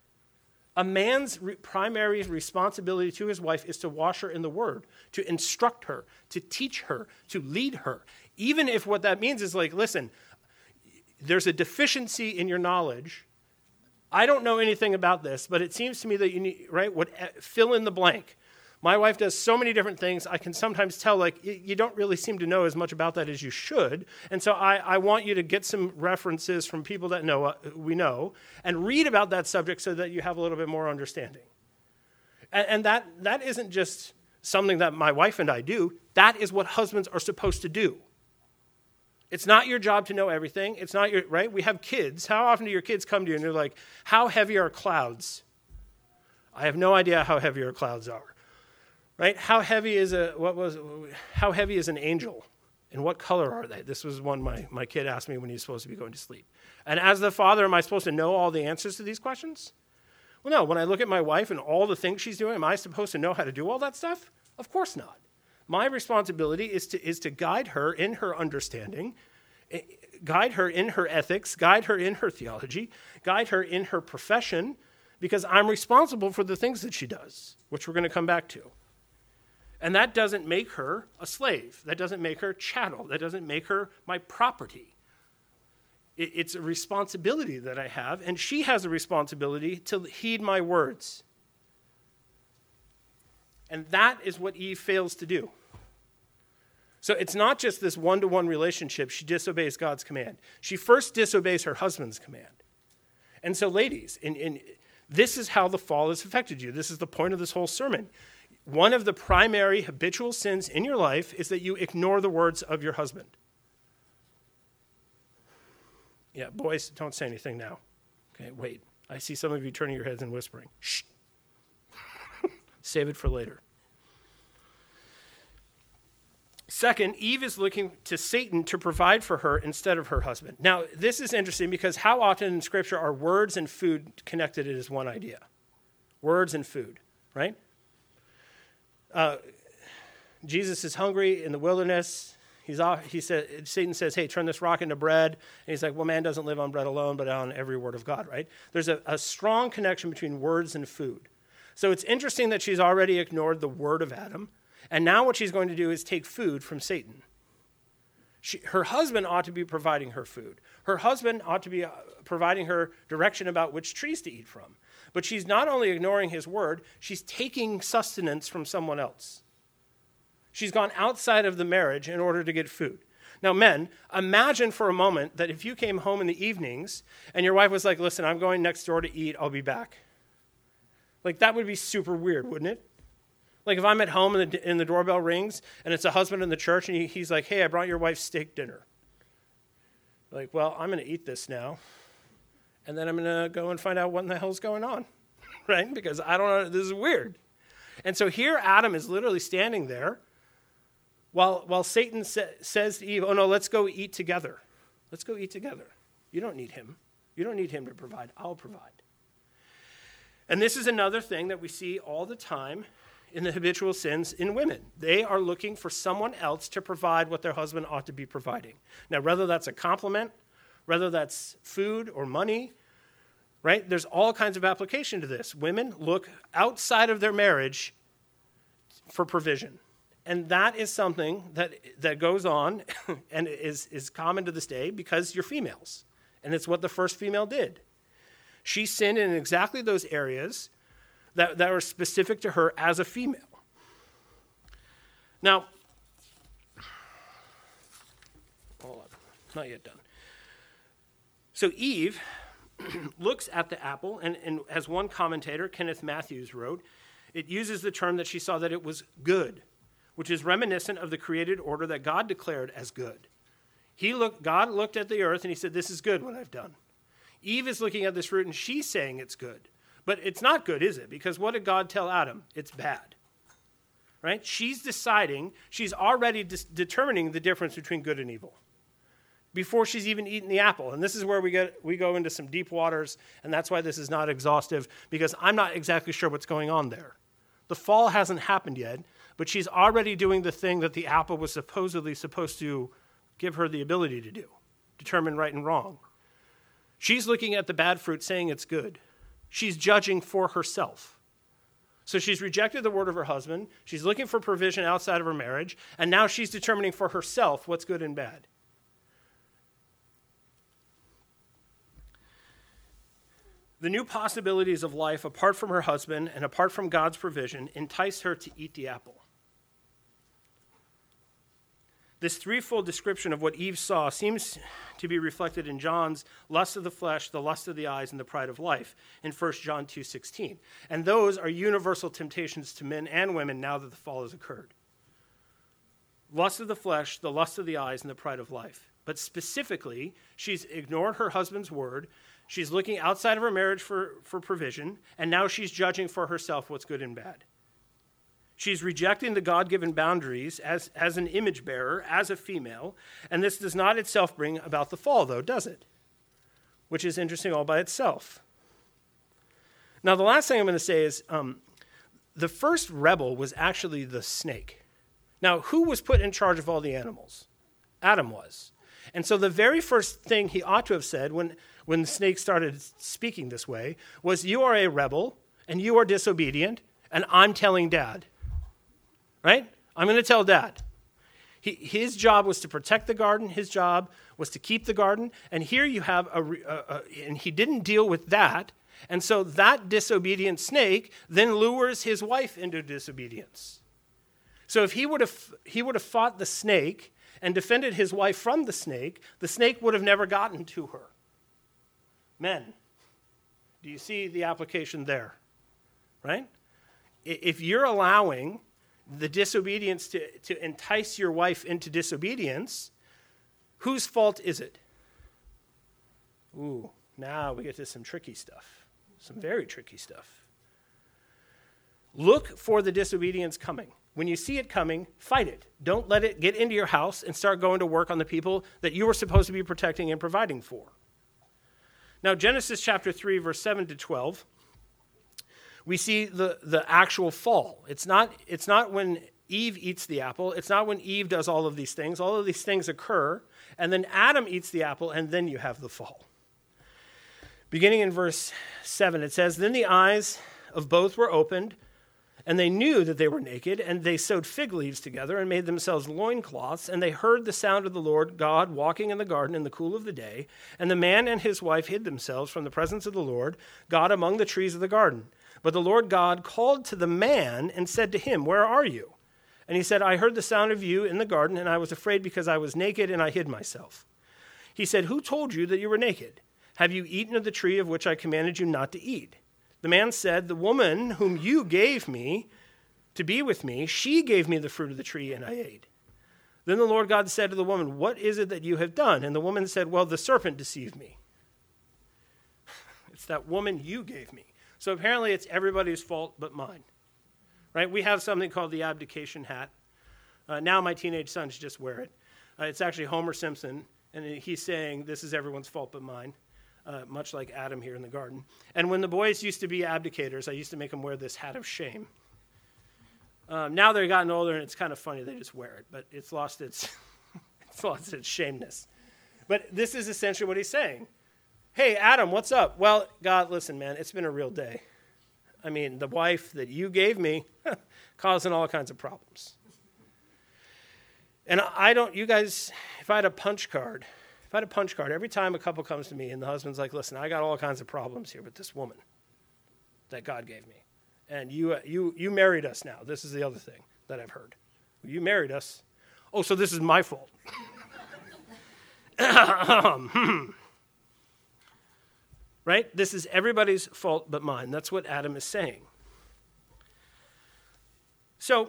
A: A man's re- primary responsibility to his wife is to wash her in the word, to instruct her, to teach her, to lead her. Even if what that means is like, listen, there's a deficiency in your knowledge, I don't know anything about this, but it seems to me that you need, right, what, fill in the blank. My wife does so many different things, I can sometimes tell, like, you don't really seem to know as much about that as you should. And so I, I want you to get some references from people that know, uh, we know, and read about that subject so that you have a little bit more understanding. And, and that that isn't just something that my wife and I do. That is what husbands are supposed to do. It's not your job to know everything. It's not your, right? We have kids. How often do your kids come to you and they're like, how heavy are clouds? I have no idea how heavy our clouds are. Right? How heavy is a what was how heavy is an angel? And what color are they? This was one my, my kid asked me when he was supposed to be going to sleep. And as the father, am I supposed to know all the answers to these questions? Well, no. When I look at my wife and all the things she's doing, am I supposed to know how to do all that stuff? Of course not. My responsibility is to is to guide her in her understanding, guide her in her ethics, guide her in her theology, guide her in her profession, because I'm responsible for the things that she does, which we're going to come back to. And that doesn't make her a slave. That doesn't make her chattel. That doesn't make her my property. It, it's a responsibility that I have, and she has a responsibility to heed my words. And that is what Eve fails to do. So it's not just this one-to-one relationship. She disobeys God's command. She first disobeys her husband's command. And so, ladies, in, in, this is how the fall has affected you. This is the point of this whole sermon. One of the primary habitual sins in your life is that you ignore the words of your husband. Yeah, boys, don't say anything now. Okay, wait. I see some of you turning your heads and whispering. Shh. Save it for later. Second, Eve is looking to Satan to provide for her instead of her husband. Now, this is interesting because how often in Scripture are words and food connected as one idea? Words and food, right? Uh, Jesus is hungry in the wilderness. He's off, he said, Satan says, hey, turn this rock into bread. And he's like, well, man doesn't live on bread alone, but on every word of God, right? There's a, a strong connection between words and food. So it's interesting that she's already ignored the word of Adam. And now what she's going to do is take food from Satan. She, her husband ought to be providing her food. Her husband ought to be uh, providing her direction about which trees to eat from. But she's not only ignoring his word, she's taking sustenance from someone else. She's gone outside of the marriage in order to get food. Now, men, imagine for a moment that if you came home in the evenings and your wife was like, listen, I'm going next door to eat, I'll be back. Like, that would be super weird, wouldn't it? Like, if I'm at home and the, and the doorbell rings and it's a husband in the church and he, he's like, hey, I brought your wife steak dinner. Like, well, I'm going to eat this now. And then I'm going to go and find out what in the hell's going on, right? Because I don't know, this is weird. And so here Adam is literally standing there while, while Satan sa- says to Eve, oh no, let's go eat together. Let's go eat together. You don't need him. You don't need him to provide. I'll provide. And this is another thing that we see all the time in the habitual sins in women. They are looking for someone else to provide what their husband ought to be providing. Now, whether that's a compliment, whether that's food or money, right? There's all kinds of application to this. Women look outside of their marriage for provision. And that is something that, that goes on and is, is common to this day because you're females. And it's what the first female did. She sinned in exactly those areas that, that are specific to her as a female. Now, hold on, not yet done. So Eve looks at the apple, and, and as one commentator, Kenneth Matthews, wrote, it uses the term that she saw that it was good, which is reminiscent of the created order that God declared as good. He looked, God looked at the earth and he said, this is good what I've done. Eve is looking at this fruit and she's saying it's good. But it's not good, is it? Because what did God tell Adam? It's bad. Right? She's deciding, she's already dis- determining the difference between good and evil before she's even eaten the apple. And this is where we get we go into some deep waters, and that's why this is not exhaustive, because I'm not exactly sure what's going on there. The fall hasn't happened yet, but she's already doing the thing that the apple was supposedly supposed to give her the ability to do, determine right and wrong. She's looking at the bad fruit saying it's good. She's judging for herself. So she's rejected the word of her husband. She's looking for provision outside of her marriage. And now she's determining for herself what's good and bad. The new possibilities of life apart from her husband and apart from God's provision enticed her to eat the apple. This threefold description of what Eve saw seems to be reflected in John's lust of the flesh, the lust of the eyes, and the pride of life in First John two sixteen. And those are universal temptations to men and women now that the fall has occurred. Lust of the flesh, the lust of the eyes, and the pride of life. But specifically, she's ignored her husband's word. She's looking outside of her marriage for, for provision, and now she's judging for herself what's good and bad. She's rejecting the God-given boundaries as, as an image bearer, as a female, and this does not itself bring about the fall, though, does it? Which is interesting all by itself. Now, the last thing I'm going to say is um, the first rebel was actually the snake. Now, who was put in charge of all the animals? Adam was. And so the very first thing he ought to have said when, when the snake started speaking this way was, you are a rebel, and you are disobedient, and I'm telling Dad. Right? I'm going to tell Dad. He, his job was to protect the garden. His job was to keep the garden. And here you have a, a, a, and he didn't deal with that. And so that disobedient snake then lures his wife into disobedience. So if he would have, he would have fought the snake and defended his wife from the snake, the snake would have never gotten to her. Men, do you see the application there? Right? If you're allowing the disobedience to, to entice your wife into disobedience, whose fault is it? Ooh, now we get to some tricky stuff, some very tricky stuff. Look for the disobedience coming. When you see it coming, fight it. Don't let it get into your house and start going to work on the people that you were supposed to be protecting and providing for. Now, Genesis chapter three, verse seven to twelve, we see the, the actual fall. It's not, it's not when Eve eats the apple. It's not when Eve does all of these things. All of these things occur, and then Adam eats the apple, and then you have the fall. Beginning in verse seven, it says, Then the eyes of both were opened, and they knew that they were naked, and they sewed fig leaves together and made themselves loincloths, and they heard the sound of the Lord God walking in the garden in the cool of the day, and the man and his wife hid themselves from the presence of the Lord God among the trees of the garden. But the Lord God called to the man and said to him, Where are you? And he said, I heard the sound of you in the garden, and I was afraid because I was naked, and I hid myself. He said, Who told you that you were naked? Have you eaten of the tree of which I commanded you not to eat? The man said, The woman whom you gave me to be with me, she gave me the fruit of the tree, and I ate. Then the Lord God said to the woman, What is it that you have done? And the woman said, Well, the serpent deceived me. It's that woman you gave me. So apparently it's everybody's fault but mine. Right? We have something called the abdication hat. Uh, now my teenage sons just wear it. Uh, it's actually Homer Simpson, and he's saying, This is everyone's fault but mine. Uh, much like Adam here in the garden. And when the boys used to be abdicators, I used to make them wear this hat of shame. Um, now they've gotten older, and it's kind of funny. They just wear it, but it's lost its, it's lost its shameness. But this is essentially what he's saying. Hey, Adam, what's up? Well, God, listen, man, it's been a real day. I mean, the wife that you gave me, causing all kinds of problems. And I don't, you guys, if I had a punch card, If I had a punch card, every time a couple comes to me and the husband's like, listen, I got all kinds of problems here with this woman that God gave me. And you uh, you you married us now. This is the other thing that I've heard. You married us. Oh, so this is my fault. Right? This is everybody's fault but mine. That's what Adam is saying. So,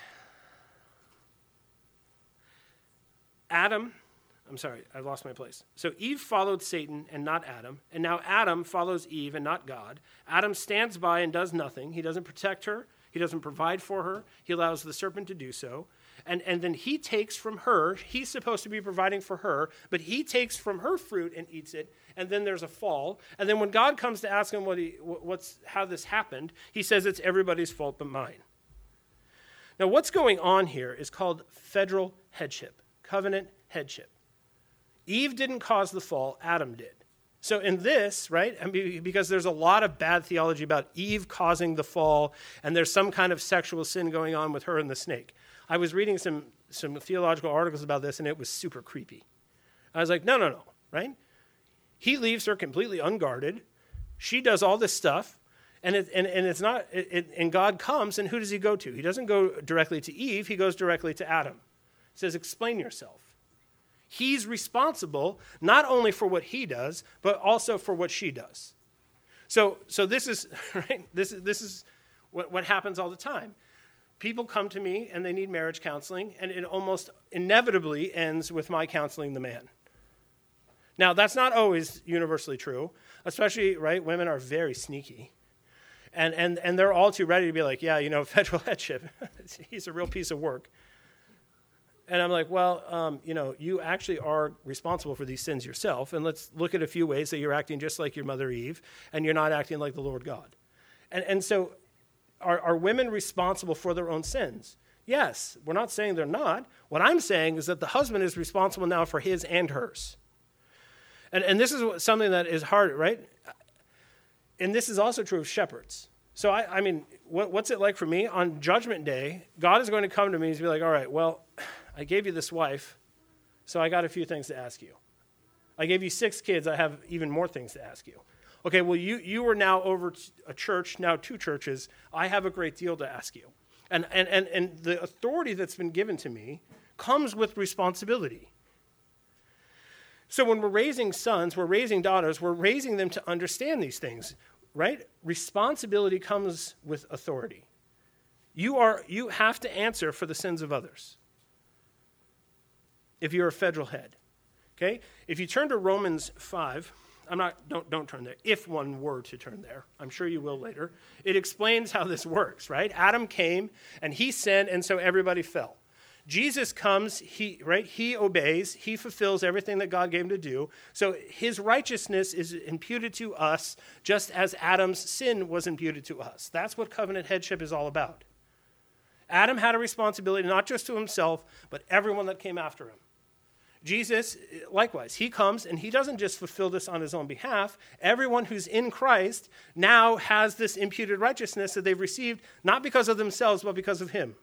A: Adam... I'm sorry, I lost my place. So Eve followed Satan and not Adam, and now Adam follows Eve and not God. Adam stands by and does nothing. He doesn't protect her. He doesn't provide for her. He allows the serpent to do so. And, and then he takes from her, he's supposed to be providing for her, but he takes from her fruit and eats it, and then there's a fall. And then when God comes to ask him what he, what's, how this happened, he says it's everybody's fault but mine. Now what's going on here is called federal headship, covenant headship. Eve didn't cause the fall, Adam did. So in this, right, I mean, because there's a lot of bad theology about Eve causing the fall, and there's some kind of sexual sin going on with her and the snake. I was reading some, some theological articles about this, and it was super creepy. I was like, no, no, no, right? He leaves her completely unguarded, She does all this stuff, and it, and, and it's not. It, it, and God comes, and who does he go to? He doesn't go directly to Eve. He goes directly to Adam. He says, "Explain yourself." He's responsible not only for what he does, but also for what she does. So, so this is right. This is this is what, what happens all the time. People come to me and they need marriage counseling, and it almost inevitably ends with my counseling the man. Now, that's not always universally true, especially, right, women are very sneaky. And and and they're all too ready to be like, yeah, you know, federal headship, he's a real piece of work. And I'm like, well, um, you know, you actually are responsible for these sins yourself, and let's look at a few ways that you're acting just like your mother Eve, and you're not acting like the Lord God. And and so are, are women responsible for their own sins? Yes, we're not saying they're not. What I'm saying is that the husband is responsible now for his and hers. And and this is something that is hard, right? And this is also true of shepherds. So, I, I mean, what, what's it like for me? On Judgment Day, God is going to come to me and be like, all right, well, I gave you this wife, so I got a few things to ask you. I gave you six kids, I have even more things to ask you. Okay, well, you, you are now over a church, now two churches. I have a great deal to ask you. And, and, and, and the authority that's been given to me comes with responsibility. So when we're raising sons, we're raising daughters, we're raising them to understand these things, right? Responsibility comes with authority. You are you have to answer for the sins of others if you're a federal head, okay? If you turn to Romans five, I'm not, don't, don't turn there. If one were to turn there, I'm sure you will later. It explains how this works, right? Adam came and he sinned, and so everybody fell. Jesus comes, he right, he obeys, he fulfills everything that God gave him to do. So his righteousness is imputed to us just as Adam's sin was imputed to us. That's what covenant headship is all about. Adam had a responsibility not just to himself, but everyone that came after him. Jesus, likewise, he comes and he doesn't just fulfill this on his own behalf. Everyone who's in Christ now has this imputed righteousness that they've received, not because of themselves, but because of him.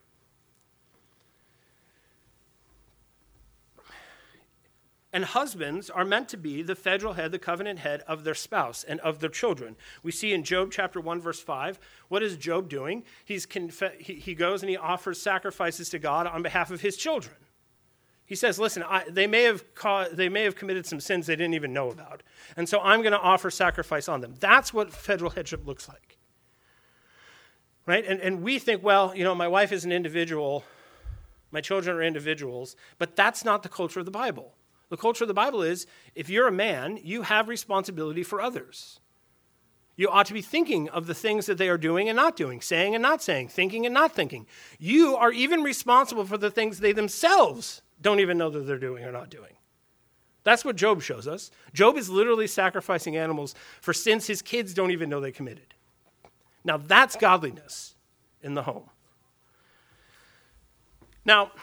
A: And husbands are meant to be the federal head, the covenant head of their spouse and of their children. We see in Job chapter one, verse five, what is Job doing? He's conf- he, he goes and he offers sacrifices to God on behalf of his children. He says, listen, I, they, may have ca- they may have committed some sins they didn't even know about, and so I'm going to offer sacrifice on them. That's what federal headship looks like. Right? And, and we think, well, you know, my wife is an individual, my children are individuals, but that's not the culture of the Bible. The culture of the Bible is, if you're a man, you have responsibility for others. You ought to be thinking of the things that they are doing and not doing, saying and not saying, thinking and not thinking. You are even responsible for the things they themselves don't even know that they're doing or not doing. That's what Job shows us. Job is literally sacrificing animals for sins his kids don't even know they committed. Now, that's godliness in the home. Now,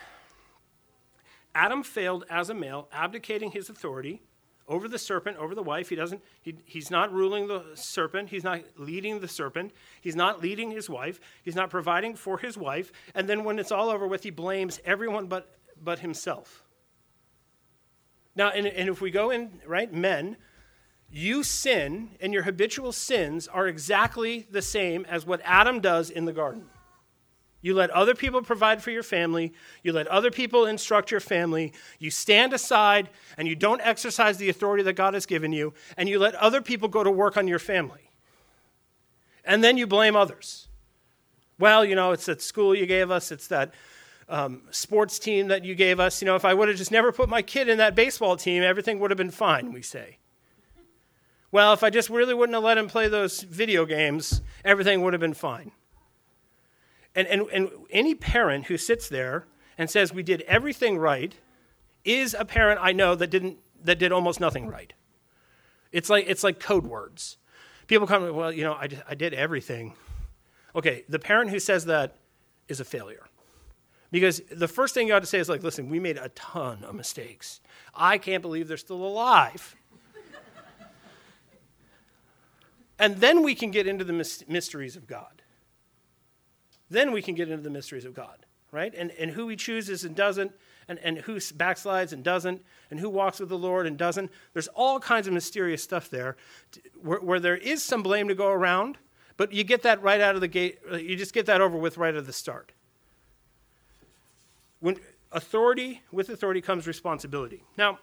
A: Adam failed as a male, abdicating his authority over the serpent, over the wife. He doesn't, he, he's not ruling the serpent. He's not leading the serpent. He's not leading his wife. He's not providing for his wife. And then when it's all over with, he blames everyone but, but himself. Now, and, and if we go in, right, men, you sin, and your habitual sins are exactly the same as what Adam does in the garden. You let other people provide for your family. You let other people instruct your family. You stand aside and you don't exercise the authority that God has given you. And you let other people go to work on your family. And then you blame others. Well, you know, it's that school you gave us. It's that um, sports team that you gave us. You know, if I would have just never put my kid in that baseball team, everything would have been fine, we say. Well, if I just really wouldn't have let him play those video games, everything would have been fine. And, and and any parent who sits there and says we did everything right is a parent I know that didn't that did almost nothing right. It's like it's like code words. People come, well, you know, I, I did everything. Okay, the parent who says that is a failure. Because the first thing you ought to say is like, listen, we made a ton of mistakes. I can't believe they're still alive. And then we can get into the mysteries of God. Then we can get into the mysteries of God, right? And and who he chooses and doesn't, and, and who backslides and doesn't, and who walks with the Lord and doesn't. There's all kinds of mysterious stuff there where, where there is some blame to go around, but you get that right out of the gate. You just get that over with right at the start. When authority, with authority comes responsibility. Now,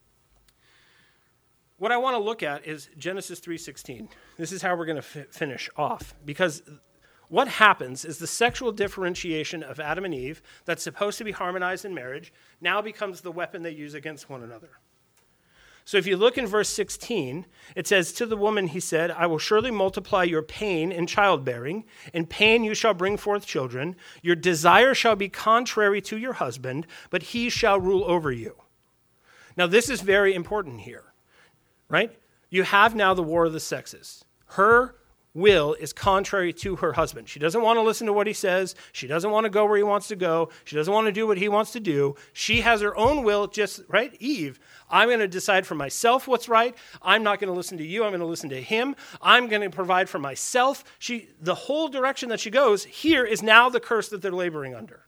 A: what I want to look at is Genesis three sixteen. This is how we're going to f- finish off, because what happens is the sexual differentiation of Adam and Eve that's supposed to be harmonized in marriage now becomes the weapon they use against one another. So if you look in verse sixteen, it says, to the woman he said, I will surely multiply your pain in childbearing. In pain you shall bring forth children. Your desire shall be contrary to your husband, but he shall rule over you. Now this is very important here, right? You have now the war of the sexes. Her will is contrary to her husband. She doesn't want to listen to what he says. She doesn't want to go where he wants to go. She doesn't want to do what he wants to do. She has her own will, just, right? Eve, I'm going to decide for myself what's right. I'm not going to listen to you. I'm going to listen to him. I'm going to provide for myself. She, the whole direction that she goes here is now the curse that they're laboring under.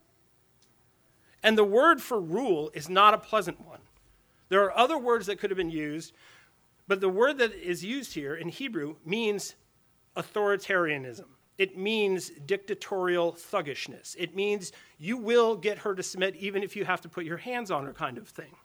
A: And the word for rule is not a pleasant one. There are other words that could have been used, but the word that is used here in Hebrew means authoritarianism. It means dictatorial thuggishness. It means you will get her to submit even if you have to put your hands on her, kind of thing.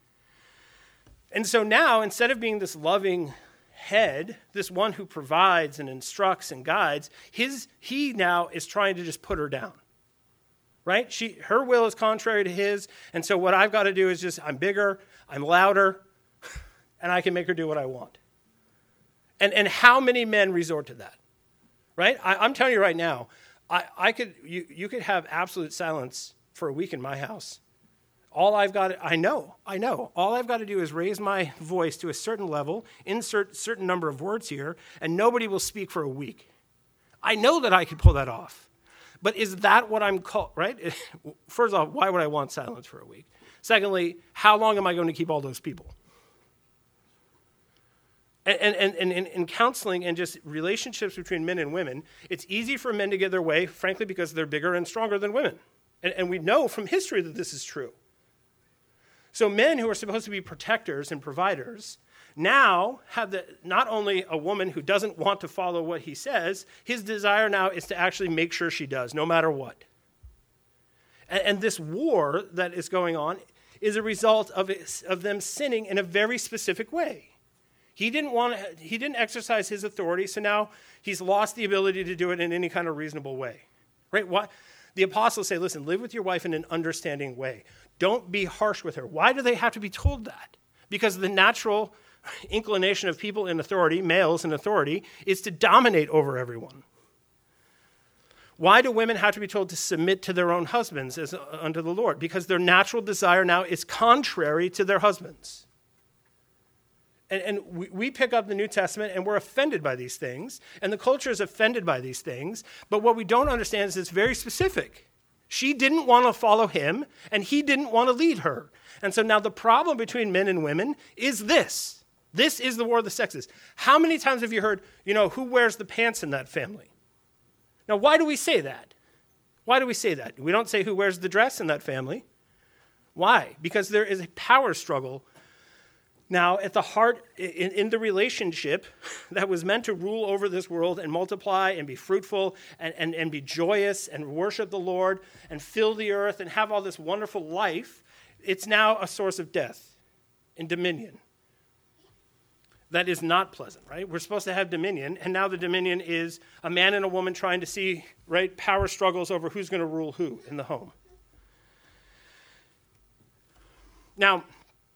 A: And so now, instead of being this loving head, this one who provides and instructs and guides, his he now is trying to just put her down. Right? She her will is contrary to his, and so what I've got to do is just, I'm bigger, I'm louder, and I can make her do what I want. And and how many men resort to that, right? I, I'm telling you right now, I, I could you, you could have absolute silence for a week in my house. All I've got, to, I know, I know. All I've got to do is raise my voice to a certain level, insert a certain number of words here, and nobody will speak for a week. I know that I could pull that off. But is that what I'm called, right? First off, why would I want silence for a week? Secondly, how long am I going to keep all those people? And, and, and, and in counseling and just relationships between men and women, it's easy for men to get their way, frankly, because they're bigger and stronger than women. And, and we know from history that this is true. So men who are supposed to be protectors and providers now have the, not only a woman who doesn't want to follow what he says, his desire now is to actually make sure she does, no matter what. And, and this war that is going on is a result of, it, of them sinning in a very specific way. He didn't want to, he didn't exercise his authority, so now he's lost the ability to do it in any kind of reasonable way. Right? Why? The apostles say, listen, live with your wife in an understanding way. Don't be harsh with her. Why do they have to be told that? Because the natural inclination of people in authority, males in authority, is to dominate over everyone. Why do women have to be told to submit to their own husbands as unto the Lord? Because their natural desire now is contrary to their husbands. And, and we, we pick up the New Testament and we're offended by these things, and the culture is offended by these things, but what we don't understand is it's very specific. She didn't want to follow him, and he didn't want to lead her. And so now the problem between men and women is this. This is the war of the sexes. How many times have you heard, you know, who wears the pants in that family? Now, why do we say that? Why do we say that? We don't say who wears the dress in that family. Why? Because there is a power struggle now at the heart, in, in the relationship that was meant to rule over this world and multiply and be fruitful and, and, and be joyous and worship the Lord and fill the earth and have all this wonderful life. It's now a source of death and dominion. That is not pleasant, right? We're supposed to have dominion, and now the dominion is a man and a woman trying to see, right, power struggles over who's going to rule who in the home. Now,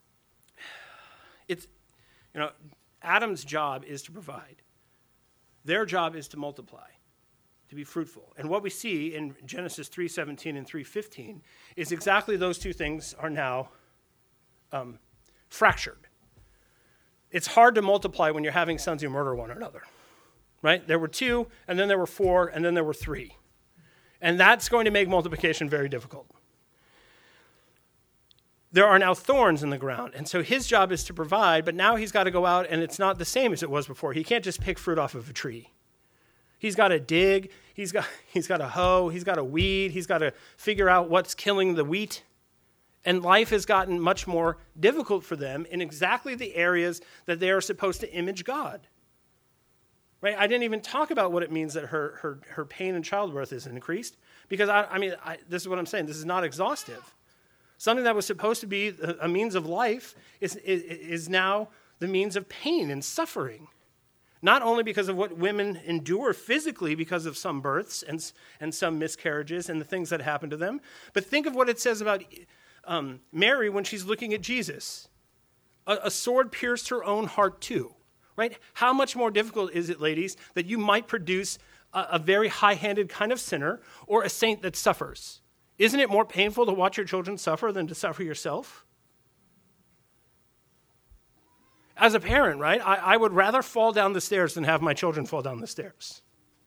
A: it's, you know, Adam's job is to provide. Their job is to multiply, to be fruitful. And what we see in Genesis three seventeen and three fifteen is exactly those two things are now um, fractured. It's hard to multiply when you're having sons who murder one another, right? There were two, and then there were four, and then there were three. And that's going to make multiplication very difficult. There are now thorns in the ground, and so his job is to provide, but now he's got to go out, and it's not the same as it was before. He can't just pick fruit off of a tree. He's got to dig, he's got, he's got to hoe, he's got to weed, he's got to figure out what's killing the wheat. And life has gotten much more difficult for them in exactly the areas that they are supposed to image God. Right? I didn't even talk about what it means that her her, her pain in childbirth is increased. Because, I, I mean, I, this is what I'm saying. This is not exhaustive. Something that was supposed to be a, a means of life is, is, is now the means of pain and suffering. Not only because of what women endure physically because of some births and, and some miscarriages and the things that happen to them, but think of what it says about um, Mary when she's looking at Jesus. A, a sword pierced her own heart too, right? How much more difficult is it, ladies, that you might produce a, a very high-handed kind of sinner or a saint that suffers? Isn't it more painful to watch your children suffer than to suffer yourself? As a parent, right, I, I would rather fall down the stairs than have my children fall down the stairs.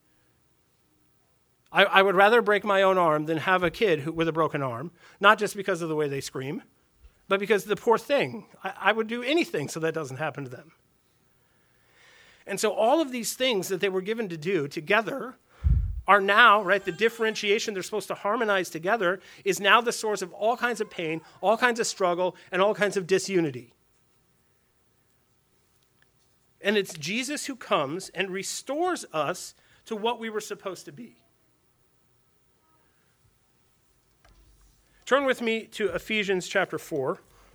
A: I, I would rather break my own arm than have a kid who, with a broken arm, not just because of the way they scream, but because the poor thing. I, I would do anything so that doesn't happen to them. And so all of these things that they were given to do together are now, right, the differentiation they're supposed to harmonize together is now the source of all kinds of pain, all kinds of struggle, and all kinds of disunity. And it's Jesus who comes and restores us to what we were supposed to be. Turn with me to Ephesians chapter four.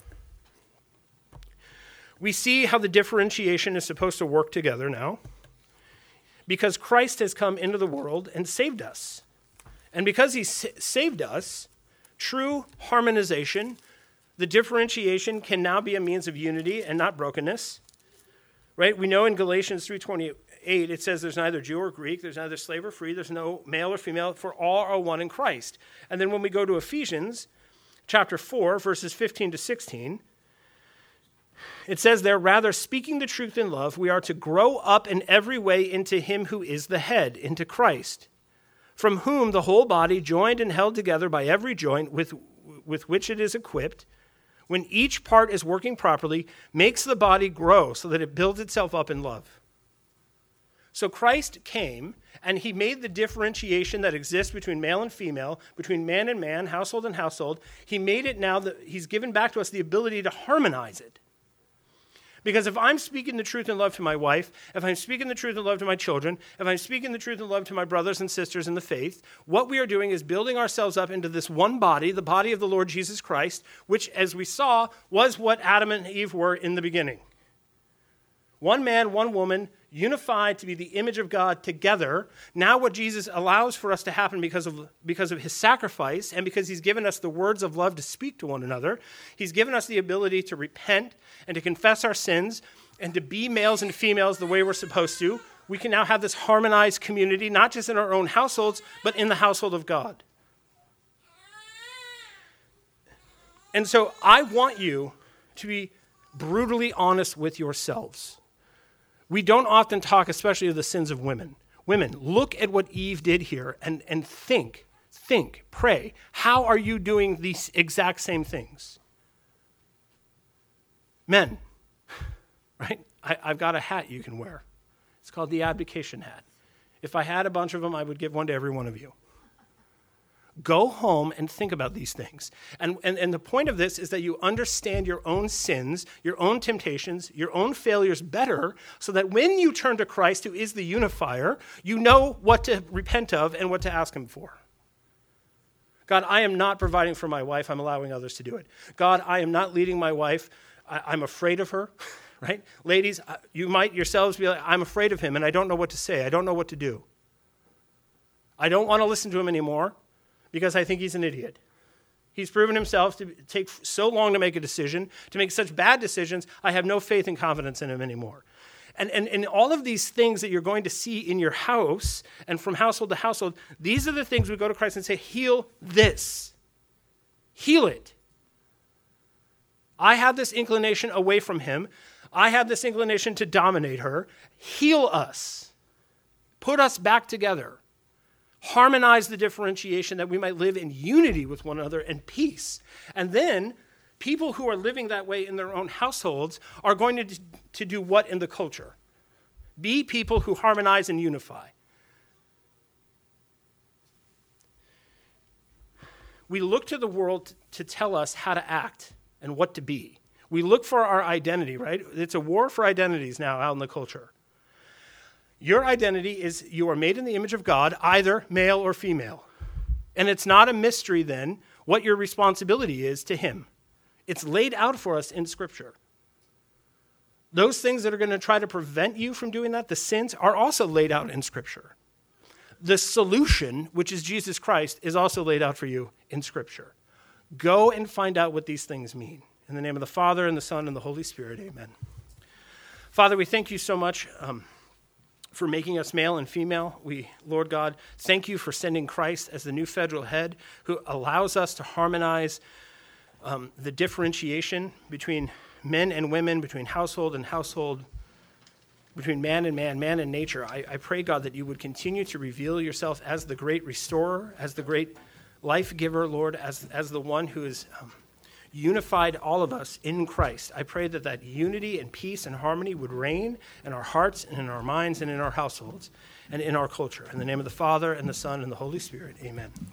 A: We see how the differentiation is supposed to work together now, because Christ has come into the world and saved us. And because he sa- saved us, true harmonization, the differentiation can now be a means of unity and not brokenness. Right? We know in Galatians three twenty-eight, it says there's neither Jew or Greek, there's neither slave or free, there's no male or female, for all are one in Christ. And then when we go to Ephesians chapter four, verses fifteen to sixteen, it says there, rather speaking the truth in love, we are to grow up in every way into him who is the head, into Christ, from whom the whole body, joined and held together by every joint with, with which it is equipped, when each part is working properly, makes the body grow so that it builds itself up in love. So Christ came, and he made the differentiation that exists between male and female, between man and man, household and household. He made it now that he's given back to us the ability to harmonize it. Because if I'm speaking the truth in love to my wife, if I'm speaking the truth in love to my children, if I'm speaking the truth in love to my brothers and sisters in the faith, what we are doing is building ourselves up into this one body, the body of the Lord Jesus Christ, which, as we saw, was what Adam and Eve were in the beginning. One man, one woman, unified to be the image of God together. Now what Jesus allows for us to happen because of, because of his sacrifice and because he's given us the words of love to speak to one another, he's given us the ability to repent and to confess our sins and to be males and females the way we're supposed to. We can now have this harmonized community, not just in our own households, but in the household of God. And so I want you to be brutally honest with yourselves. We don't often talk, especially of the sins of women. Women, look at what Eve did here and, and think, think, pray. How are you doing these exact same things? Men, right? I, I've got a hat you can wear. It's called the abdication hat. If I had a bunch of them, I would give one to every one of you. Go home and think about these things. And, and, and the point of this is that you understand your own sins, your own temptations, your own failures better, so that when you turn to Christ, who is the unifier, you know what to repent of and what to ask him for. God, I am not providing for my wife. I'm allowing others to do it. God, I am not leading my wife. I, I'm afraid of her, right? Ladies, you might yourselves be like, I'm afraid of him, and I don't know what to say. I don't know what to do. I don't want to listen to him anymore, because I think he's an idiot. He's proven himself to take so long to make a decision, to make such bad decisions, I have no faith and confidence in him anymore. And, and, and all of these things that you're going to see in your house and from household to household, these are the things we go to Christ and say, heal this. Heal it. I have this inclination away from him. I have this inclination to dominate her. Heal us. Put us back together. Harmonize the differentiation that we might live in unity with one another and peace. And then people who are living that way in their own households are going to, to do what in the culture? Be people who harmonize and unify. we look to the world to tell us how to act and what to be. We look for our identity, right? It's a war for identities now out in the culture. Your identity is you are made in the image of God, either male or female. And it's not a mystery then what your responsibility is to him. It's laid out for us in Scripture. Those things that are going to try to prevent you from doing that, the sins, are also laid out in Scripture. The solution, which is Jesus Christ, is also laid out for you in Scripture. Go and find out what these things mean. In the name of the Father, and the Son, and the Holy Spirit, amen. Father, we thank you so much um, for making us male and female. We, Lord God, thank you for sending Christ as the new federal head who allows us to harmonize um, the differentiation between men and women, between household and household, between man and man, man and nature. I, I pray, God, that you would continue to reveal yourself as the great restorer, as the great life giver, Lord, as, as the one who has um, unified all of us in Christ. I pray that that unity and peace and harmony would reign in our hearts and in our minds and in our households and in our culture. In the name of the Father, and the Son, and the Holy Spirit, amen.